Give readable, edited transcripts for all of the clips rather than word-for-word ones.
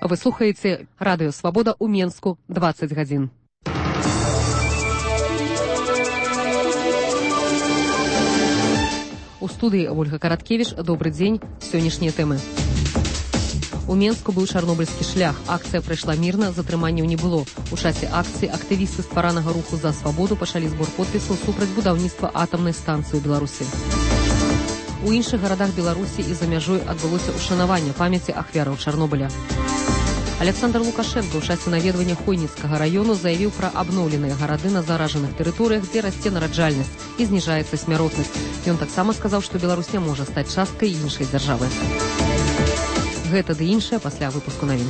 Вы слухаеце радыё Свабода ў Менску 20 гадзін. У студыі Ольга Караткевіч. Добры дзень. Сённяшнія тэмы. У Менску быў чарнобыльскі шлях. Акцыя прайшла мірна, затрыманняў не было. У часе акцыі актывісты стваранага руху за свабоду пачалі збор подпісаў супраць будаўніцтва атамнай станцыі ў Беларусі. У іншых гарадах Беларусі і за мяжой адбылося ушанаванне памяці ахвяраў Чарнобыля. Александр Лукашенко ў часе наведвання Хойніцкага раёну заявіў пра абноўленыя гарады на заражаных тэрыторыях, дзе расце нараджальнасць і зніжаецца смяротнасць. Ён таксама сказаў, што Беларусь не можа стаць часткай іншай дзяржавы. Гэта ды іншае пасля выпуску навін.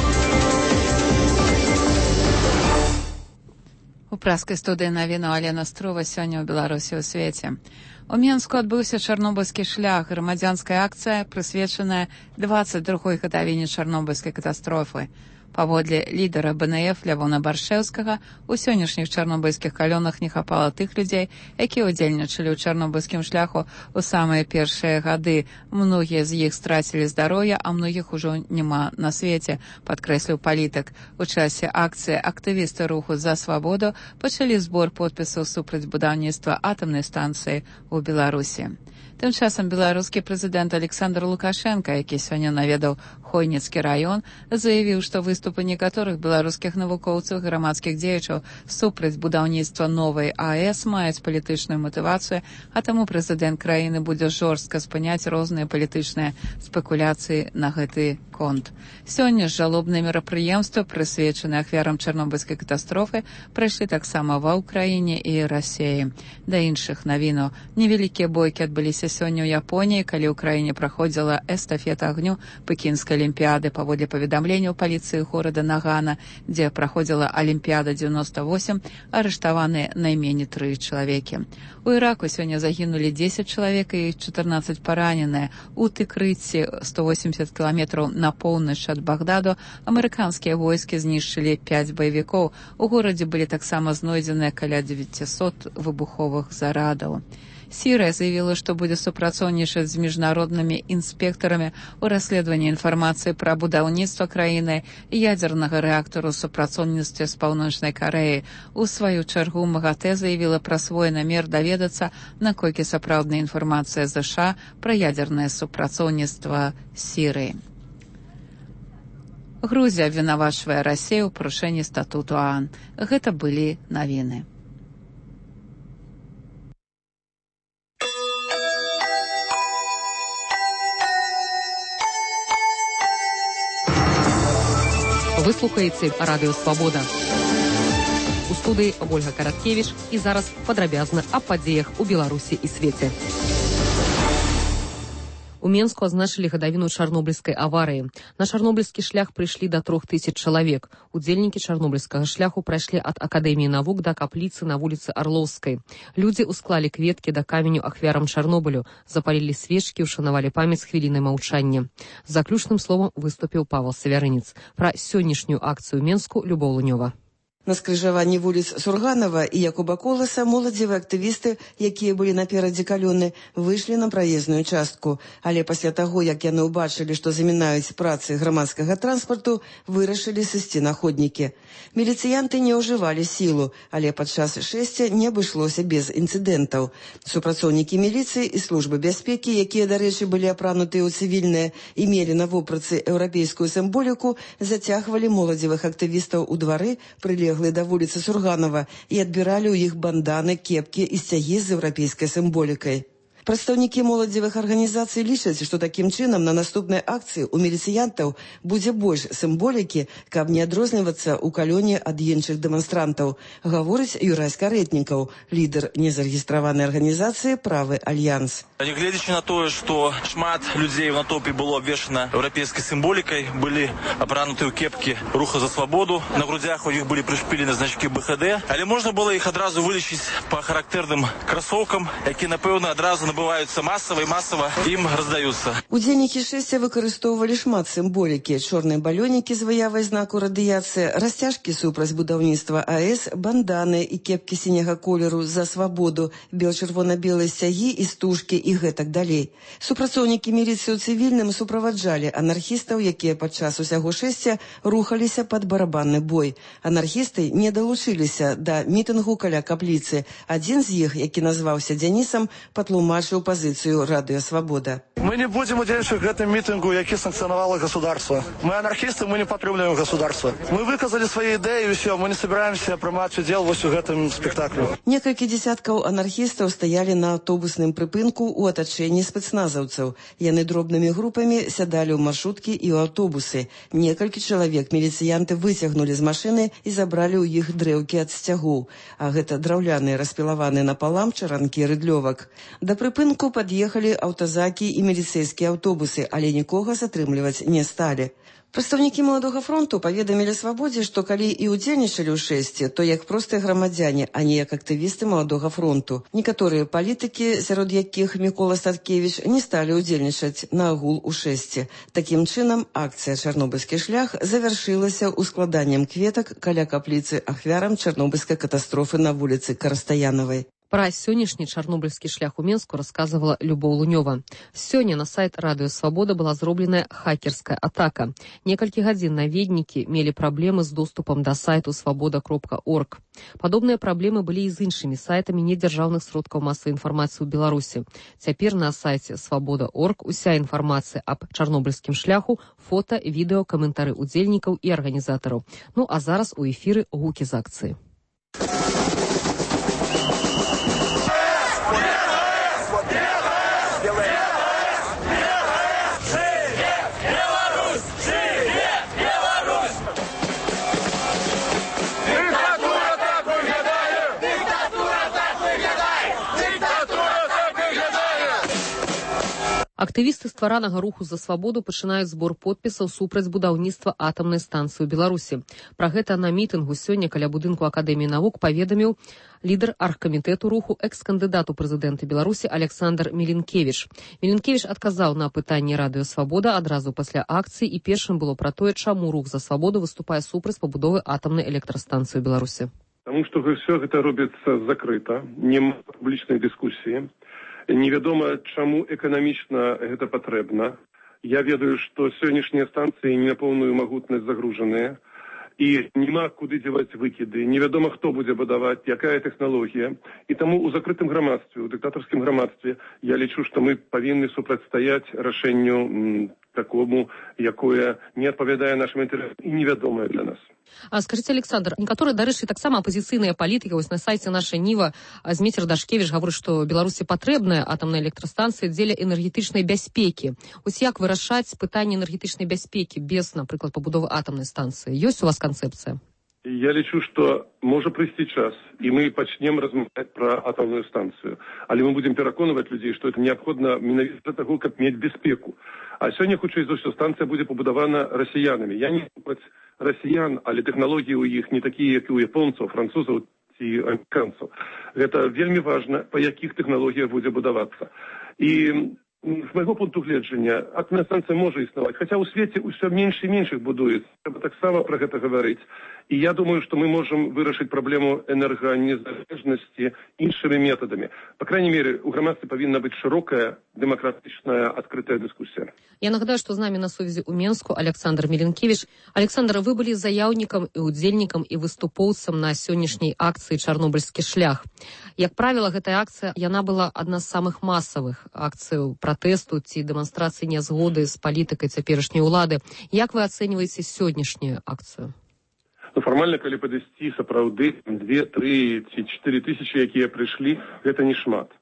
У праскай студыі навіну Алена Струва. Сёння ў Беларусі ў свеце. У Менску адбыўся чарнобыльскі шлях, грамадзянская акцыя, прысвечаная 22-й гадавіне чарнобыльскай катастрофы. Паводле лідара БНФ Лявона Баршэўскага, у сённяшніх чарнобыльскіх калёнах не хапала тых людзей, якія ўдзельнічалі ў чарнобыльскім шляху ў самыя першыя гады. Многія з іх страцілі здароўе, а многіх ужо няма на свеце, падкрэсліў палітык. У часе акцыі актывісты руху за свабоду пачалі збор подпісаў супраць будаўніцтва атамнай станцыі ў Беларусі. Тым часам беларускі прэзідэнт Александр Лукашенко, які сёння наведаў Хойніцкі раён, заявіў, што выступы некаторых беларускіх навукоўцаў і грамадскіх дзеячаў супраць будаўніцтва новай АЭС маюць палітычную матывацыю, а таму прэзідэнт краіны будзе жорстка спыняць розныя палітычныя спекуляцыі на гэты конт. Сёння ж жалобныя мерапрыемствы, прысвечаныя ахвярам чарнобыльскай катастрофы, прайшлі таксама ва ўкраіне і Расіі. Да іншых навінаў. Невялікія бойкі адбыліся сёння ў Японіі, калі ў краіне праходзіла эстафета агню Пекінскай алімпіяды. Паводле паведамленняў паліцыі горада Нагана, дзе праходзіла Алімпіяда 98, арыштаваныя найменей 3 чалавекі. У Іраку сёння загінулі 10 чалавек і 14 параненыя. У Тыкрыці, 180 кіламетраў на поўнач ад Багдаду, амерыканскія войскі знішчылі 5 баевікоў. У горадзе былі таксама знойдзеныя каля 900 выбуховых зарадаў. Сірыя заявіла, што будзе супрацоўнічаць з міжнароднымі інспектарамі ў расследаванні інфармацыі пра будаўніцтва краіны ядзернага рэактару ў супрацоўніцтве з Паўночнай Карэяй. У сваю чаргу МАГАТЭ заявіла пра свой намер даведацца, наколькі сапраўдная інфармацыя ЗША пра ядзернае супрацоўніцтва Сірыі. Грузія абвінавачвае Расію ў парушэнні статуту ООН. Гэта былі навіны. Вы слухаеце радыё Свабода. У студыі Ольга Караткевіч і зараз падрабязна аб падзеях у Беларусі і свеце. У Менску азначылі гадавіну чарнобыльскай аварыі. На чарнобыльскі шлях прыйшлі да 3000 чалавек. Удзельнікі чарнобыльскага шляху прайшлі ад Акадэміі навук да капліцы на вуліцы Арлоўскай. Людзі ўсклалі кветкі да каменю ахвярам Чарнобылю, запалілі свечкі, ушанавалі памяць хвілінай маўчання. Заключным словам выступіў Павел Савярынец. Пра сённяшнюю акцыю Менску Любоў Лунёва. На скрыжаванні вуліц Сурганова і Якуба Коласа моладзевыя актывісты, якія былі наперадзе калёны, выйшлі на праезную частку. Але пасля таго, як яны ўбачылі, што замінаюць працы грамадскага транспарту, вырашылі сысці на ходнікі. Міліцыянты не ўжывалі сілу, але падчас шэсця не абышлося без інцыдэнтаў. Супрацоўнікі міліцыі і службы бяспекі, якія, дарэчы, былі апранутыя ў цывільнае і мелі на вопратцы еўрапейскую сімволіку, зацягвалі моладзевых актывістаў у двары, прылеглыя да вуліцы Сурганова, і адбіралі ў іх банданы, кепкі і сцягі з еўрапейскай сімволікай. Прадстаўнікі моладзевых арганізацый лічаць, што такім чынам на наступнай акцыі ў міліцыянтаў будзе больш сімволікі, каб не адрознівацца ў калёне ад іншых дэманстрантаў, гаворыць Юрай Скарэтнікаў, лідар незарэгістраванай арганізацыі «Правы Альянс». Нягледзячы на тое, што шмат людзей в натоўпе было абвешана еўрапейскай сімволікай, былі апрануты ў кепкі руха за свабоду, на грудзях у іх былі прышпілены значкі БХД, але можна было іх адразу вылічыць па характэрным красоўкам, які, напэўна, адразу набываются массово и массово им раздаются. Удзельнікі шэсця выкарыстоўвалі шмат сімволікі: чорныя балёнікі з выявай знаку радыяцыі, расцяжкі супраць будаўніцтва АЭС, банданы і кепкі сіняга колеру за свабоду, бел-чырвона-белыя сцягі і стужкі і гэтак далей. Супрацоўнікі міліцыі ў цывільным суправаджалі анархістаў, якія падчас усяго шэсця рухаліся пад барабанны бой. Анархісты не далучыліся да мітынгу каля капліцы. Адзін з іх, які назваўся Дзянісам, патлумачыў пазіцыю Радыё Свабода. Мы не будем удзельнічаць у гэтым мітынгу, які санкцыянавала государство. Мы анархісты, мы не падтрымліваем государство. Мы выказалі свае ідэі і ўсё, мы не собираемся прымаць удзел вось у гэтым спектаклю. Некалькі дзесяткаў анархістаў стаялі на аўтобусным прыпынку ў атачэнні спецназаўцаў. Яны дробнымі групамі сядалі ў маршруткі і ў аўтобусы. Некалькі чалавек міліцыянты выцягнулі з машыны і забралі ў іх дрэўкі ад сцягоў. А гэта драўляныя распілаваныя напалам чаранкі рыдлёвак. Да прыпынку пад'ехалі аўтазакі і міліцэйскія аўтобусы, але нікога затрымліваць не сталі. Прадстаўнікі Маладога фронту паведамілі Свабодзе, што калі і ўдзельнічалі ў шэсці, то як простыя грамадзяне, а не як актывісты Маладога фронту. Некаторыя палітыкі, сярод якіх Мікола Статкевіч, не сталі ўдзельнічаць на агул у шэсці. Такім чынам, акцыя «Чарнобыльскі шлях» завяршылася ускладаннем кветак каля капліцы ахвярам чарнобыльскай катастрофы на вуліцы Карастаянавай. Пра сённяшні чарнобыльскі шлях у Менску расказвала Любоў Лунёва. Сёння на сайт Радыё Свабода была зробленая хакерская атака. Некалькі гадзін наведнікі мелі праблемы з доступам да сайту свабода.орг. Падобныя праблемы былі і з іншымі сайтамі недзяржаўных сродкаў масавай інфармацыі ў Беларусі. Цяпер на сайце свабода.орг уся інфармацыя аб чарнобыльскім шляху, фота, відэо, каментары удзельнікаў і арганізатараў. Ну а зараз у эфіры гукі з акцыі. Актывісты стваранага руху за свабоду пачынаюць збор подпісаў супраць будаўніцтва атамнай станцыі ў Беларусі. Пра гэта на мітынгу сёння каля будынку Акадэміі навук паведаміў лідар аргкамітэту руху, экс-кандыдат у прэзідэнты Беларусі Александр Мілінкевіч. Мілінкевіч адказаў на пытанне Радыё Свабода адразу пасля акцыі, і першым было пра тое, чаму рух за свабоду выступае супраць пабудовы атамнай электрастанцыі ў Беларусі. Таму што ўсё гэта робіцца закрыта, няма публічнай дыскусіі. Невядома, чаму эканамічна гэта патрэбна. Я ведаю, што сённяшнія станцыі не на поўную магутнасць загружаныя, і няма куды дзяваць выкіды. Невядома, хто будзе будаваць, якая тэхналогія. І таму ў закрытым грамадстве, у дыктатарскім грамадстве, я лічу, што мы павінны супрацьстаяць рашэнню такому, якое не адпавядае нашым інтарэсам і невядомае для нас. Скажите, Александр, некаторыя, дарэчы, таксама апозіцыйныя палітыкі, вось на сайце нашай Ніва Зміцер Дашкевіч гаворыць, што Беларусі патрэбная атамная электрастанцыя дзеля энергетычнай бяспекі. Вось як вырашаць пытанне энергетычнай бяспекі без, напрыклад, пабудовы атамнай станцыі? Ёсць у вас канцэпцыя? Я лічу, што можа прыйсці час, і мы пачнем размаўляць пра атамную станцыю. Але мы будзем пераконваць людзей, што это неабходна менавіта для таго, каб мець бяспеку. А сёння, хутчэй за ўсё, станцыя будзе пабудавана расіянамі. Я не супраць расіян, але тэхналогіі ў іх не такія, як і у японцаў, французаў ці амерыканцаў. Гэта вельмі важна, па якіх тэхналогіях будзе будавацца. І з майго пункту гледжання, атамная станцыя можа існаваць, хаця ў свеце ўсё менш і менш іх будуецца. Трэба таксама пра гэта гаварыць. І я думаю, што мы можам вырашыць праблему энерганезалежнасці іншымі метадамі. Па крайней мере, у грамадстве павінна быць шырокая, дэмакратычная, адкрытая дыскусія. Я нагадаю, што з намі на сувязі ў Менску Александр Мілінкевіч. Александр, вы былі заяўнікам і удзельнікам і выступоўцам на сённяшняй акцыі «Чарнобыльскі шлях». Як правіла, гэтая акцыя, яна была адна з самых масавых акцый пратэсту ці дэманстрацыі нязгоды з палітыкай цяперашняй улады. Як вы ацэньваеце сённяшнюю акцыю? Фармальна, калі падысці, сапраўды 2, 3 ці 4 тысячы, якія прыйшлі, гэта не шмат.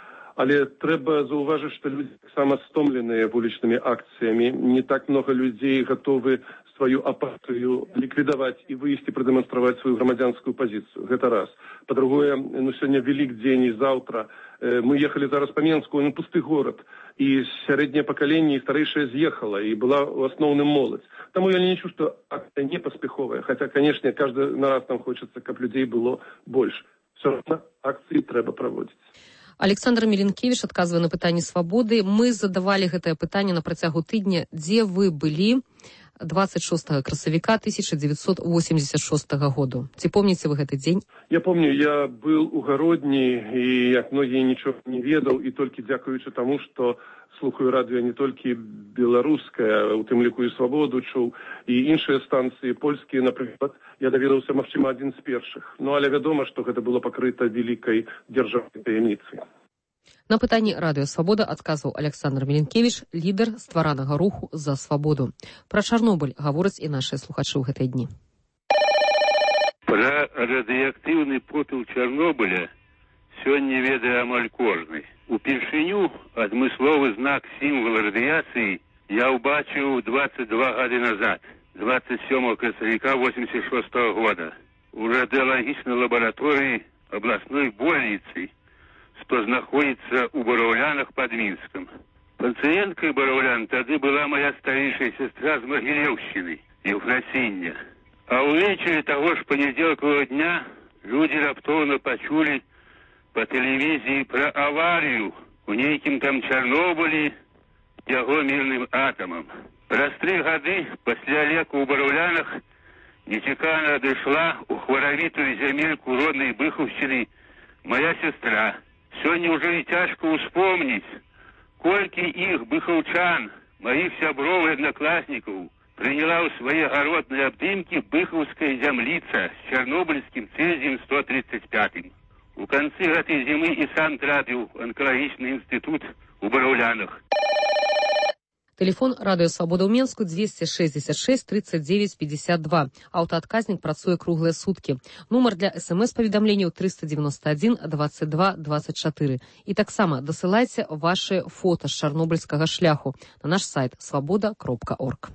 Але трэба заўважыць, што людзі таксама стомленыя вулічнымі акцыямі. Не так много людзей гатовы сваю апатыю ліквідаваць і выйсці прадэманстраваць сваю грамадзянскую пазіцыю. Гэта раз. Па-другое, сёння вялік дзень і заўтра. Мы ехалі зараз па Менску, пусты горад. І сярэдняе пакаленне і старэйшае з'ехала, і была ў асноўным моладзь. Таму я не лічу, што акцыя не паспяховая. Хаця, канешне, каждый раз нам хочацца, каб людзей было больш. Все равно акцыі трэба праводзіць. Александр Меленкевич адказвае на пытанне свабоды. Мы задавалі гэтае пытанне на працягу тыдня. Дзе вы былі 26 красавіка 1986 году? Ці помніце вы гэты дзень? Я помню, я был у Гародні, і як многія нічога не ведаў, і толькі дзякуючы таму, што слухаю радыё не толькі беларускае, у тым ліку і свабоду чуў, і іншыя станцыі польскія, напрыклад, я даведаўся, магчыма, адзін з першых. Ну, але вядома, што гэта было пакрыта вялікай дзяржаўнай таямніцай. На пытанні радыё «Свабода» адказваў Александр Меленкевич, лідар стваранага руху за свабоду. Пра Чарнобыль гавораць і нашыя слухачы ў гэтыя дні. Пра радыеактыўны попел Чарнобыля сёння ведае амаль кожны. Упершыню адмысловы знак сімвал радыяцыі я ўбачыў 22 гады назад, 27 красавіка 86 года, у радыялагічнай лабараторыі абласной больніцы, што знаходзіцца ў Бараўлянах пад Мінскам. Пацыенткай Бараўлян тады была моя старэйшая сестра з Магілеўшчыны, Еўфрасіння. А ўвечары таго ж панядзелкавага дня людзі раптоўна пачулі по тэлевізіі пра аварію у нейкім там Чарнобылі яго мірным атамам. Праз 3 гады пасля леку ў Бараўлянах нечакана адышла ў хваравітую зямельку роднай Быхаўшчыны моя сестра. Сёння ўжо і цяжка ўспомніць, колькі іх быхаўчан, маіх сяброў і аднакласнікаў, прыняла ў свае гародныя абдымкі быхаўская зямліца з чарнобыльскім цэзіем 135. У канцы гэтай зімы і сам трапіў анкалагічны інстытут у Бараўлянах. Тэлефон радыё «Свабода» ў Менску 266 39 52. Аўтаадказнік працуе круглыя суткі. Нумар для СМС-паведамленняў 391 22 24. І таксама дасылайце вашы фота з чарнобыльскага шляху на наш сайт svoboda.org.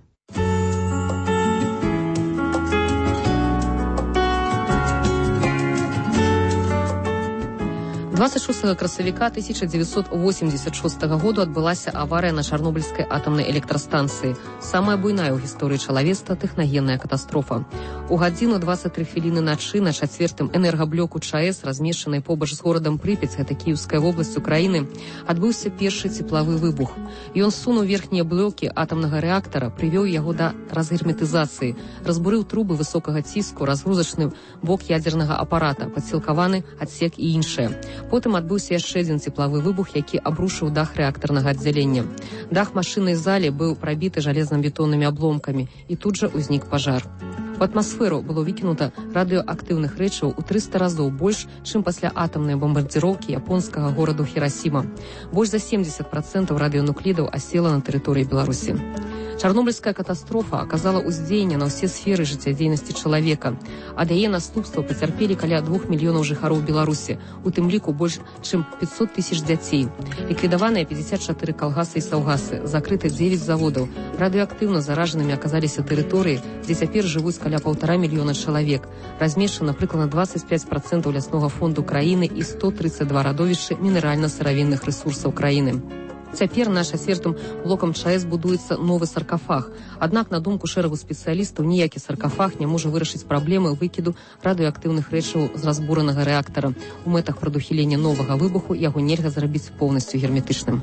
26 красавіка 1986 году адбылася аварыя на Чарнобыльскай атамнай электрастанцыі. Самая буйная ў гісторыі чалавецтва тэхнагенная катастрофа. У гадзіну 23 хвіліны начы на 4-м энергаблоку ЧАЭС, размешчанай побач з горадам Прыпяць, гэта Кіеўская вобласць Украіны, адбыўся першы цеплавы выбух. Ён сунуў верхнія блокі атамнага рэактара, прывёў яго да разгерметызацыі, разбурыў трубы высокага ціску, разгрузачны бок ядзернага апарата, падсілкаваны адсек і іншае. Потым адбыўся яшчэ адзін цеплавы выбух, які абрушыў дах рэактарнага аддзялення. Дах машыннай залі быў прабіты жалезна-бетоннымі абломкамі, і тут жа ўзнік пажар. У атмасферу было выкінута радыёактыўных рэчаў у 300 разоў больш, чым пасля атамнай бамбардзіроўкі японскага гораду Хірасіма. Больш за 70% радыёнуклідаў асела на тэрыторыі Беларусі. Чарнобыльская катастрофа аказала ўздзеянне на ўсе сферы жыццядзейнасці чалавека. Ад яе наступстваў пацярпелі каля 2 мільёнаў жыхароў Беларусі, у тым ліку больш чым 500 тысяч дзяцей. Ліквідаваныя 54 калгасы і саўгасы, закрыты 9 заводаў. Радыёактыўна заражанымі аказаліся тэрыторыі, дзе цяпер жывуць каля 1,5 мільёна чалавек. Размешчана прыкладна 25% ляснога фонду краіны і 132 радовішчы мінеральна-сыравінных рэсурсаў краіны. Цяпер на 4-м блокам ЧАЭС будуецца новы саркафаг. Аднак, на думку шэрагу спецыялістаў, ніякі саркафаг не можа вырашыць праблемы выкіду радыёактыўных рэчаў з разбуранага рэактара. У мэтах прадухілення новага выбуху яго нельга зрабіць поўнасцю герметычным.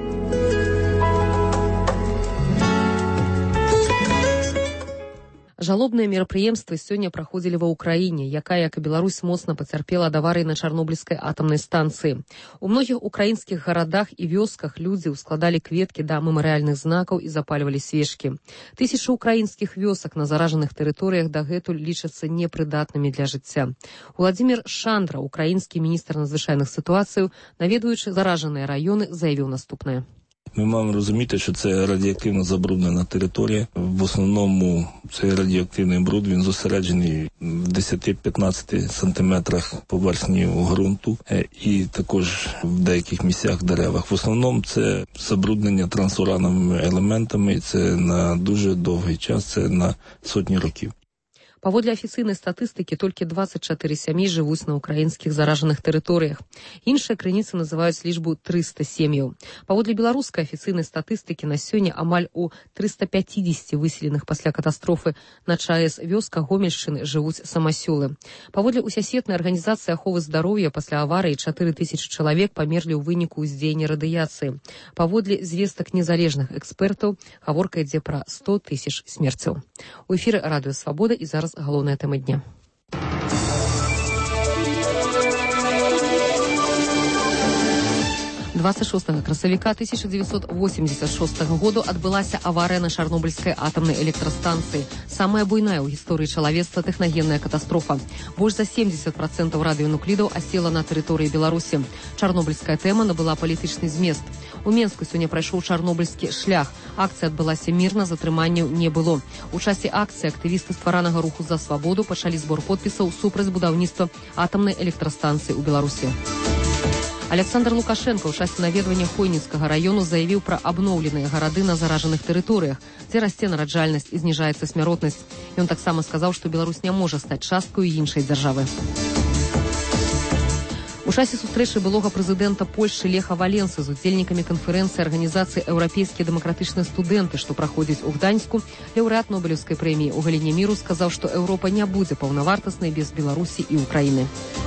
Жалобныя мерапрыемствы сёння праходзілі ва ўкраіне, якая, як і Беларусь, моцна пацярпела ад аварыі на Чарнобыльскай атамнай станцыі. У многіх украінскіх гарадах і вёсках людзі ўскладалі кветкі да мемарыяльных знакаў і запальвалі свечкі. Тысячы украінскіх вёсак на заражаных тэрыторыях дагэтуль лічацца непрыдатнымі для жыцця. Уладзімір Шандра, украінскі міністр надзвычайных сітуацыяў, наведваючы заражаныя раёны, заявіў наступнае. Ми маємо розуміти, що це радіоактивно забруднена територія. В основному цей радіоактивний бруд, він зосереджений в 10-15 сантиметрах поверхні ґрунту і також в деяких місцях деревах. В основному це забруднення трансурановими елементами, і це на дуже довгий час, це на сотні років. Паводле афіцыйнай статыстыкі, толькі 24 сям'і жывуць на украінскіх заражаных тэрыторыях. Іншыя крыніцы называюць лічбу 300 сем'яў. Паводле беларускай афіцыйнай статыстыкі, на сёння амаль у 350 выселеных пасля катастрофы на ЧАЭС вёсках Гомельшчыны жывуць самасёлы. Паводле усесветнай арганізацыі аховы здароўя, пасля аварыі 4000 чалавек памерлі ў выніку ўздзеяння радыяцыі. Паводле звестак незалежных экспертаў, гаворка ідзе пра 100 000 смерцяў. У эфіры Радыё Свабода і зараз галоўная тэма дня. 26 красавіка 1986 году адбылася аварыя на Чарнобыльскай атамнай электрастанцыі. Самая буйная ў гісторыі чалавецтва тэхнагенная катастрофа. Больш за 70% радыёнуклідаў асела на тэрыторыі Беларусі. Чарнобыльская тэма набыла палітычны змест. У Менску сёння прайшоў чарнобыльскі шлях. Акцыя адбылася мірна, затрыманняў не было. У часе акцыі актывісты стваранага руху за свабоду пачалі збор подпісаў супраць будаўніцтва атамнай электрастанцыі ў Беларусі. Александр Лукашенко ў часе наведвання Хойніцкага раёну заявіў пра абноўленыя гарады на заражаных тэрыторыях, дзе расце нараджальнасць і зніжаецца смяротнасць. Ён таксама сказаў, што Беларусь не можа стаць часткаю іншай дзяржавы. У часе сустрэчы былога прэзідэнта Польшчы Леха Валенсы з удзельнікамі канферэнцыі арганізацыі «Еўрапейскія дэмакратычныя студэнты», што праходзіць у Гданьску, лаўрэат Нобелеўскай прэміі ў галіне міру сказаў, што Еўропа не будзе паўнавартаснай без Беларусі і Украіны.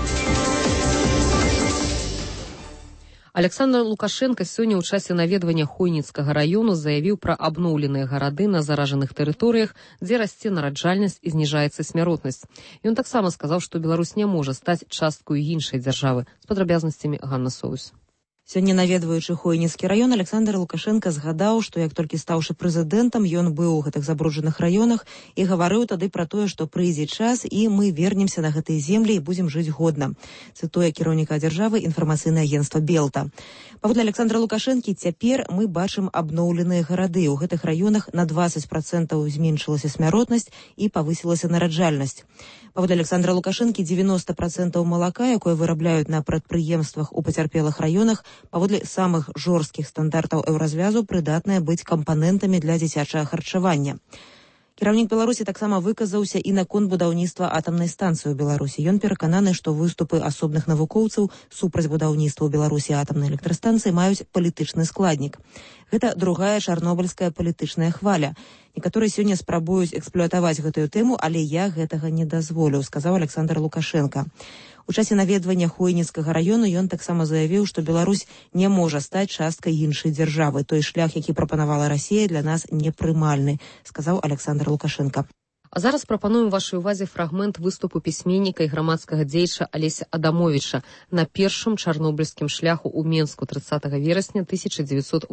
Александр Лукашенко сёння ў часе наведвання Хойніцкага раёну заявіў пра абноўленыя гарады на заражаных тэрыторыях, дзе расце нараджальнасць і зніжаецца смяротнасць. Ён таксама сказаў, што Беларусь не можа стаць часткаю іншай дзяржавы. З падрабязнасцямі Ганна Соус. Сёння наведваючы Хойніцкі раён, Александр Лукашенко згадаў, што як толькі стаўшы прэзідэнтам, ён быў у гэтых забруджаных раёнах і гаварыў тады пра тое, што прыйдзе час і мы вернемся на гэтыя землі і будзем жыць годна. Цытуе кіраўніка дзяржавы інфармацыйнае агенцтва Белта. Паводле Александра Лукашэнкі, цяпер мы бачым абноўленыя гарады. У гэтых раёнах на 20% зменшылася смяротнасць і павысілася нараджальнасць. Паводле Александра Лукашэнкі, 90% малака, якое вырабляюць на прадпрыемствах у пацярпелых раёнах, паводле самых жорсткіх стандартаў еўразвязу прыдатныя быць кампанентамі для дзіцячага харчавання. Кіраўнік Беларусі таксама выказаўся і наконт будаўніцтва атамнай станцыі ў Беларусі. Ён перакананы, што выступы асобных навукоўцаў супраць будаўніцтва ў Беларусі атамнай электрастанцыі маюць палітычны складнік. Гэта другая чарнобыльская палітычная хваля. Некаторыя сёння спрабуюць эксплуатаваць гэтую тэму, але я гэтага не дазволю, сказаў Александр Лукашенко. У часе наведвання Хойніцкага раёну ён таксама заявіў, што Беларусь не можа стаць часткай іншай дзяржавы. Той шлях, які прапанавала Расія, для нас непрымальны, сказаў Александр Лукашенко. А зараз прапануем вашай увазе фрагмент выступу пісьменніка і грамадскага дзеяча Алеся Адамовіча на першым чарнобыльскім шляху ў Менску 30 верасня 1989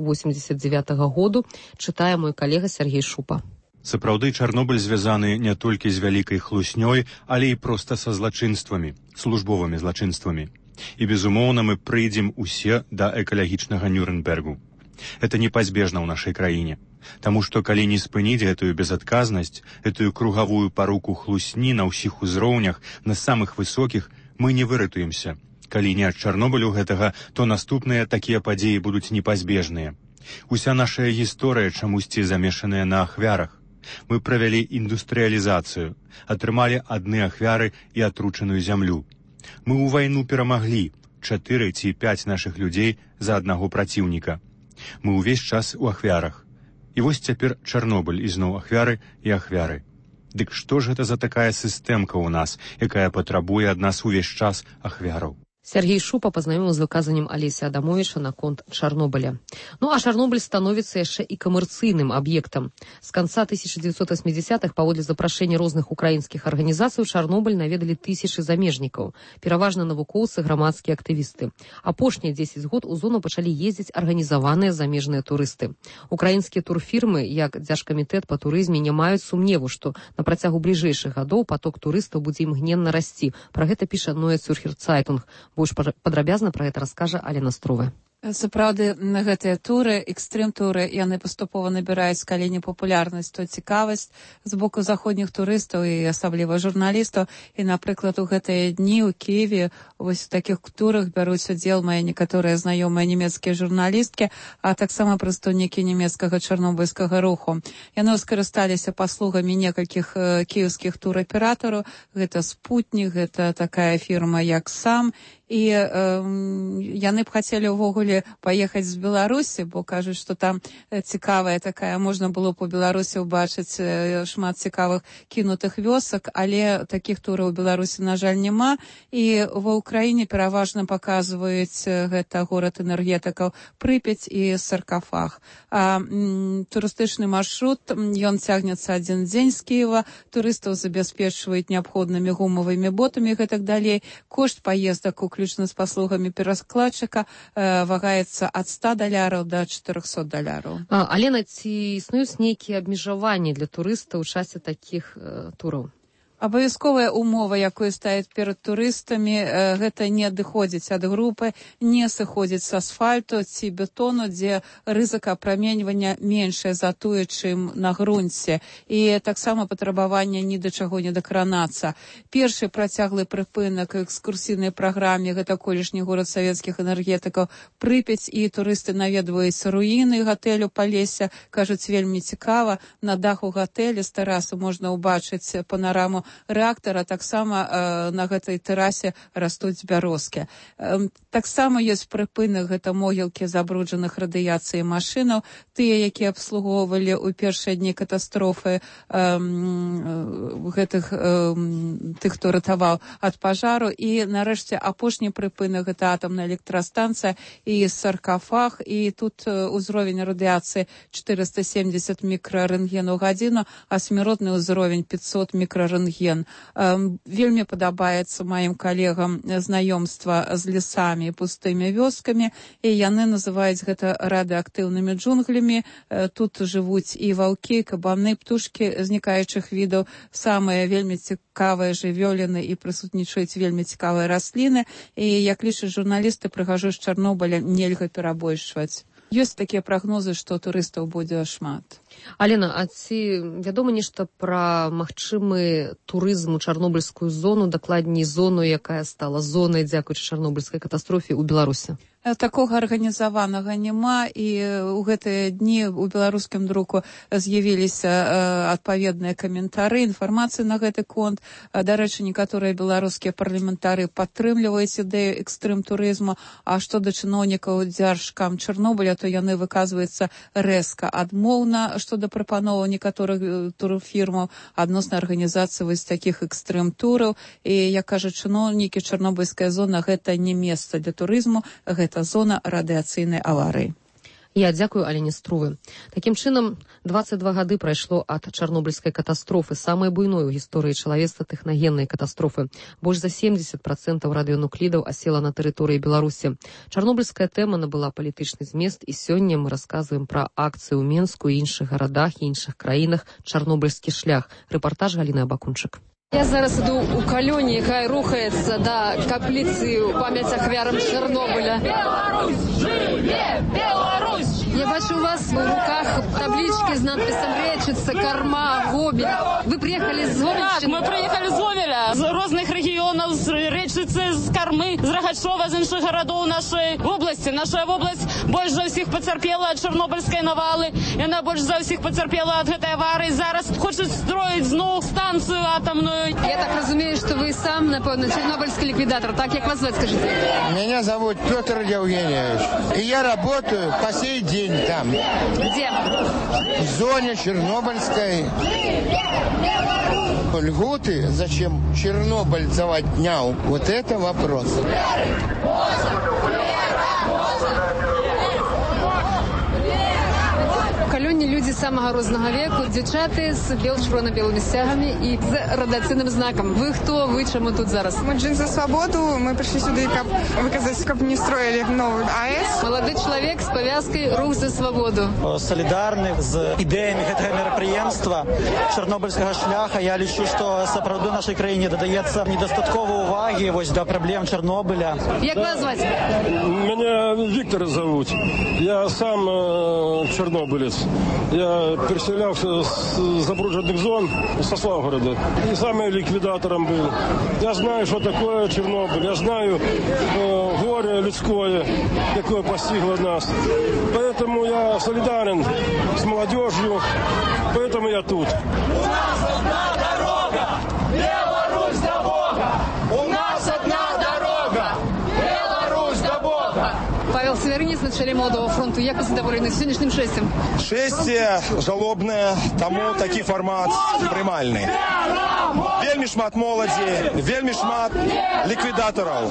году, чытае мой калега Сергей Шупа. Сапраўды, Чарнобыль звязаны не толькі з вялікай хлуснёй, але і проста са злачынствамі, службовымі злачынствамі. І, безумоўна, мы прыйдзем усе да экалагічнага Нюрнбергу. Это непазбежна ў нашай краіне. Таму што калі не спыніць гэтую безадказнасць, гэтую кругавую паруку хлусні на ўсіх узроўнях, на самых высокіх, мы не выратуемся. Калі не ад Чарнобылю гэтага, то наступныя такія падзеі будуць непазбежныя. Уся наша гісторыя чамусьці замешаная на ахвярах. Мы правялі індустрыялізацыю, атрымалі адны ахвяры і атручаную зямлю. Мы ў вайну перамаглі 4 ці 5 нашых людзей за аднаго праціўніка. Мы ўвесь час у ахвярах. І вось цяпер Чарнобыль ізноў ахвяры і ахвяры. Дык што ж гэта за такая сістэмка ў нас, якая патрабуе ад нас увесь час ахвяраў? Сергей Шупа пазнаёміў з выказаннем Алеся Адамовіча наконт Чарнобыля. Ну а Чарнобыль становіцца яшчэ і камерцыйным аб'ектам. З канца 1980-х паводле запрашэння розных украінскіх арганізацый Чарнобыль наведалі тысячы замежнікаў, пераважна навукоўцы, грамадскія актывісты. Апошнія 10 год у зону пачалі ездзіць арганізаваныя замежныя турысты. Украінскія турфірмы, як Дзяржкамітэт па турызме, не маюць сумневу, што на працягу бліжэйшых гадоў поток турыстаў будзе імгненна расці. Пра гэта піша Neue Zürcher Zeitung. Больш падрабязна пра гэта раскажа Алена Строва. Сапраўды, гэтыя туры, экстрым-туры, яны паступова набіраюць калі не папулярнасць, то цікавасць з боку заходніх турыстаў і асабліва журналістаў. І, напрыклад, у гэтыя дні ў Киеве вось у такіх турах бяруць удзел мае некаторыя знаёмыя нямецкія журналісткі, а таксама прадстаўнікі нямецкага чарнобыльскага руху. Яны скарысталіся паслугамі некалькіх кіеўскіх тураператараў. Гэта «Спутнік», гэта такая фірма, як «Сам». І яны б хацелі ўвогуле паехаць з Беларусі, бо кажуць, што там цікавая такая, можна было б у Беларусі ўбачыць шмат цікавых кінутых вёсак, але такіх тураў у Беларусі, на жаль, няма. І ва ўкраіне пераважна паказваюць гэта горад энергетыкаў Прыпяць і Саркафаг. А турыстычны маршрут, ён цягнецца адзін дзень з Кіева, турыстаў забяспечваюць неабходнымі гумавымі ботамі і гэтак далей. Кошт паездак уключна з паслугамі перакладчыка вагаецца ад $100 да $400. Алена, ці існуюць нейкія абмежаванні для турыстаў у часе такіх тураў? Абавязковая умова, якую ставяць перад турыстамі, гэта не адыходзіць ад групы, не сыходзіць з асфальту ці бетону, дзе рызыка апраменьвання меншая за тое, чым на грунце. І таксама патрабаванне ні да чаго не дакранацца. Першы працяглы прыпынак экскурсійнай праграме гэта колішні горад савецкіх энергетыкаў Прыпяць, і турысты наведваюць руіны гатэлю Палесся, кажуць, вельмі цікава. На даху гатэлі з тэрасы можна ўбачыць панораму рэактара, таксама на гэтай тэрасе растуць бярозкі. Таксама ёсць прыпынак, гэта могілкі забруджаных радыяцыяй машынаў, тыя, якія абслугоўвалі ў першыя дні катастрофы гэтых тых, хто ратаваў ад пажару. І нарэшце апошні прыпынак гэта атамная электрастанцыя і Саркафаг, і тут узровень радыяцыі 470 мікрарэнтген у гадзіну, а смяротны ўзровень 500 мікрарэнтген. Вельмі падабаецца маім калегам знаёмства з лесамі і пустымі вёскамі, і яны называюць гэта радыеактыўнымі джунглямі. Тут жывуць і ваўкі, кабаны, птушкі знікаючых відаў, самыя вельмі цікавыя жывёліны, і прысутнічаюць вельмі цікавыя расліны. І, як лічаць журналісты, прыхажу з Чарнобыля нельга перабольшваць. Ёсць такія прагнозы, што турыстаў будзе шмат. Алена, а ці вядома нешта пра магчымы турызм у чарнобыльскую зону, дакладней зону, якая стала зонай дзякуючы чарнобыльскай катастрофе ў Беларусі? Такога арганізаванага няма, і ў гэтыя дні у беларускім друку з'явіліся адпаведныя каментары, інфармацыі на гэты конт. Дарэчы, некаторыя беларускія парламентары падтрымліваюць ідэю экстрым-турызму, а што да чыноўнікаў дзяржкам Чарнобыля, то яны выказваюцца рэзка адмоўна што да прапановаў некаторых турфірмаў адносна арганізацыі вось такіх экстрым-тураў. І, як кажуць чыноўнікі, чарнобыльская зона гэта не месца для турызму, гэта зона радыацыйнай аварыі. Я дзякую Алене Струвы. Такім чынам, 22 гады прайшло ад чарнобыльскай катастрофы, самай буйной у гісторыі чалавецтва тэхнагеннай катастрофы. Больш за 70% радыенуклідаў асела на тэрыторыі Беларусі. Чарнобыльская тэма набыла палітычны змест, і сёння мы расказваем пра акцыю ў Менску і іншых гарадах і іншых краінах «Чарнобыльскі шлях». Рэпартаж Галіны Абакунчык. Я зараз іду у калёне, якая рухаецца да капліцы ў памяць ахвярам Чарнобыля. Беларусь! Жыве Беларусь! Я бачу у вас в руках таблички с надписом «Речица», «Корма», «Гомель». Вы приехали з Гомельщины? Так, мы приехали з Гомеля, з розных регионов, з Речицы, з Кормы, з Рогачова, з іншых городов нашей области. Наша область больше за всіх потерпела от Чорнобильської навали, і вона більше за всіх потерпела від цієї аварії. Зараз хочуть строїть знову станцію атомну. Я так розумію, що ви сам, напевно, чорнобильський ліквідатор. Так, як вас звати, скажіть? Меня зовут Петр Евгеньевич. И я работаю по сей день там. Где? В зоне Чернобыльской. Льготы, зачем Чернобыль заводнял? Вот это вопрос. калёне людзі самага рознага веку, дзяўчаты з чырвона-белымі сцягамі і з радацыйным знакам. Вы хто, вы чаму тут зараз? Мы «Джин за свободу», мы пришли сюда, каб выказаць, каб не строили новый АЭС. Молоды чалавек з павязкай «Рух за свободу». Солідарны з ідэямі гэтага мерапрыемства чарнобыльскага шляха. Я лічу, што сапраўды нашай краіне дадаецца недастаткова увагі вось да праблем Чарнобыля. Як вас зваць? Меня Виктор зовут. Я сам чернобылец. Я переселялся с забрудженных зон, со Славгорода. И сам я ликвидатором был. Я знаю, что такое Чернобыль. Я знаю горе людское, какое постигло нас. Поэтому я солидарен с молодежью. Поэтому я тут. У нас одна дорога, Беларусь до Бога. У нас одна дорога, Беларусь до Бога. Павел Северинец на чале Молодого фронту. Як вы задаволены сённяшнім шэсцем? Шэсце жалобнае, таму такі фармат прымальны. Вельмі шмат моладзі, вельмі шмат ліквідатараў.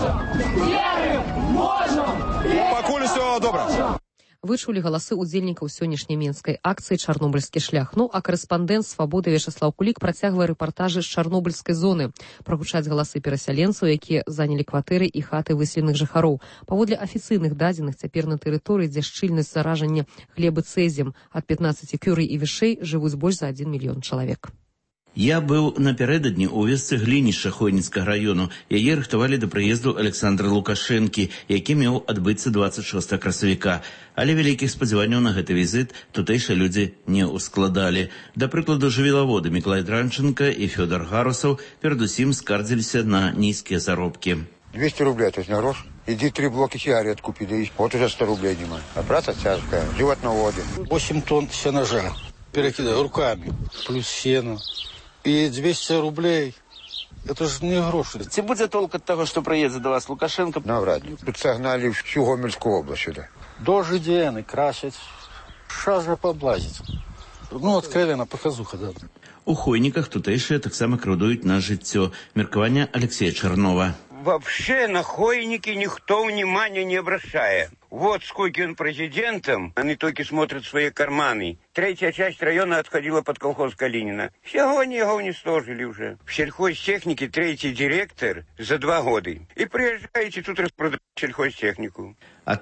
Пакуль усё добра. Вы чулі галасы удзельнікаў сённяшняй менскай акцыі «Чарнобыльскі шлях». Ну, а карэспандэнт «Свабоды» Вячаслаў Кулік працягвае рэпартажы з чарнобыльскай зоны. Прагучаць галасы перасяленцаў, якія занялі кватэры і хаты выселеных жыхароў. Паводле афіцыйных дадзеных, цяпер на тэрыторыі, дзе шчыльнасць заражання глебы цэзіем ад 15 кюрый і вышэй, жывуць больш за 1 мільён чалавек. Я быў напярэдадні ў вёсцы Глінішча Хойніцкага раёну. Яе рыхтавалі да прыезду Александра Лукашэнкі, які меў адбыцца 26 красавіка. Але вялікіх спадзяванняў на гэты візіт тутэйшыя людзі не ўскладалі. Да прыкладу, жывёлаводы Мікалай Дранченка і Фёдор Гарусаў перадусім скардзіліся на нізкія заробкі. 200 рублей, то есть не грош. Иди 3 блока сигарет купи, да и вот уже 100 рублей нема. А праца тяжкая, живот на воде. 8 тонн сенажа перекидаю руками, плюс сено. И 200 рублей, это же не гроши. Ці будзе толк ад таго, што прыедзе да вас Лукашенко? Навряд ли. Тут согнали всю Гомельскую область сюда. Дождь идены, красить, шажа поблазить. Ну, откровенно, показуха, да. У Хойніках тутэйшыя таксама крыўдуюць на жыццё. Меркаванне Алексея Чернова. Вообще на Хойники никто внимания не обращает. Вот сколько он президентом, они только смотрят свои карманы. Третья часть района отходила под колхоз Калинина. Всего они его уничтожили уже. В сельхозтехнике третий директор за 2 года. И приезжаете тут распродать сельхозтехнику. А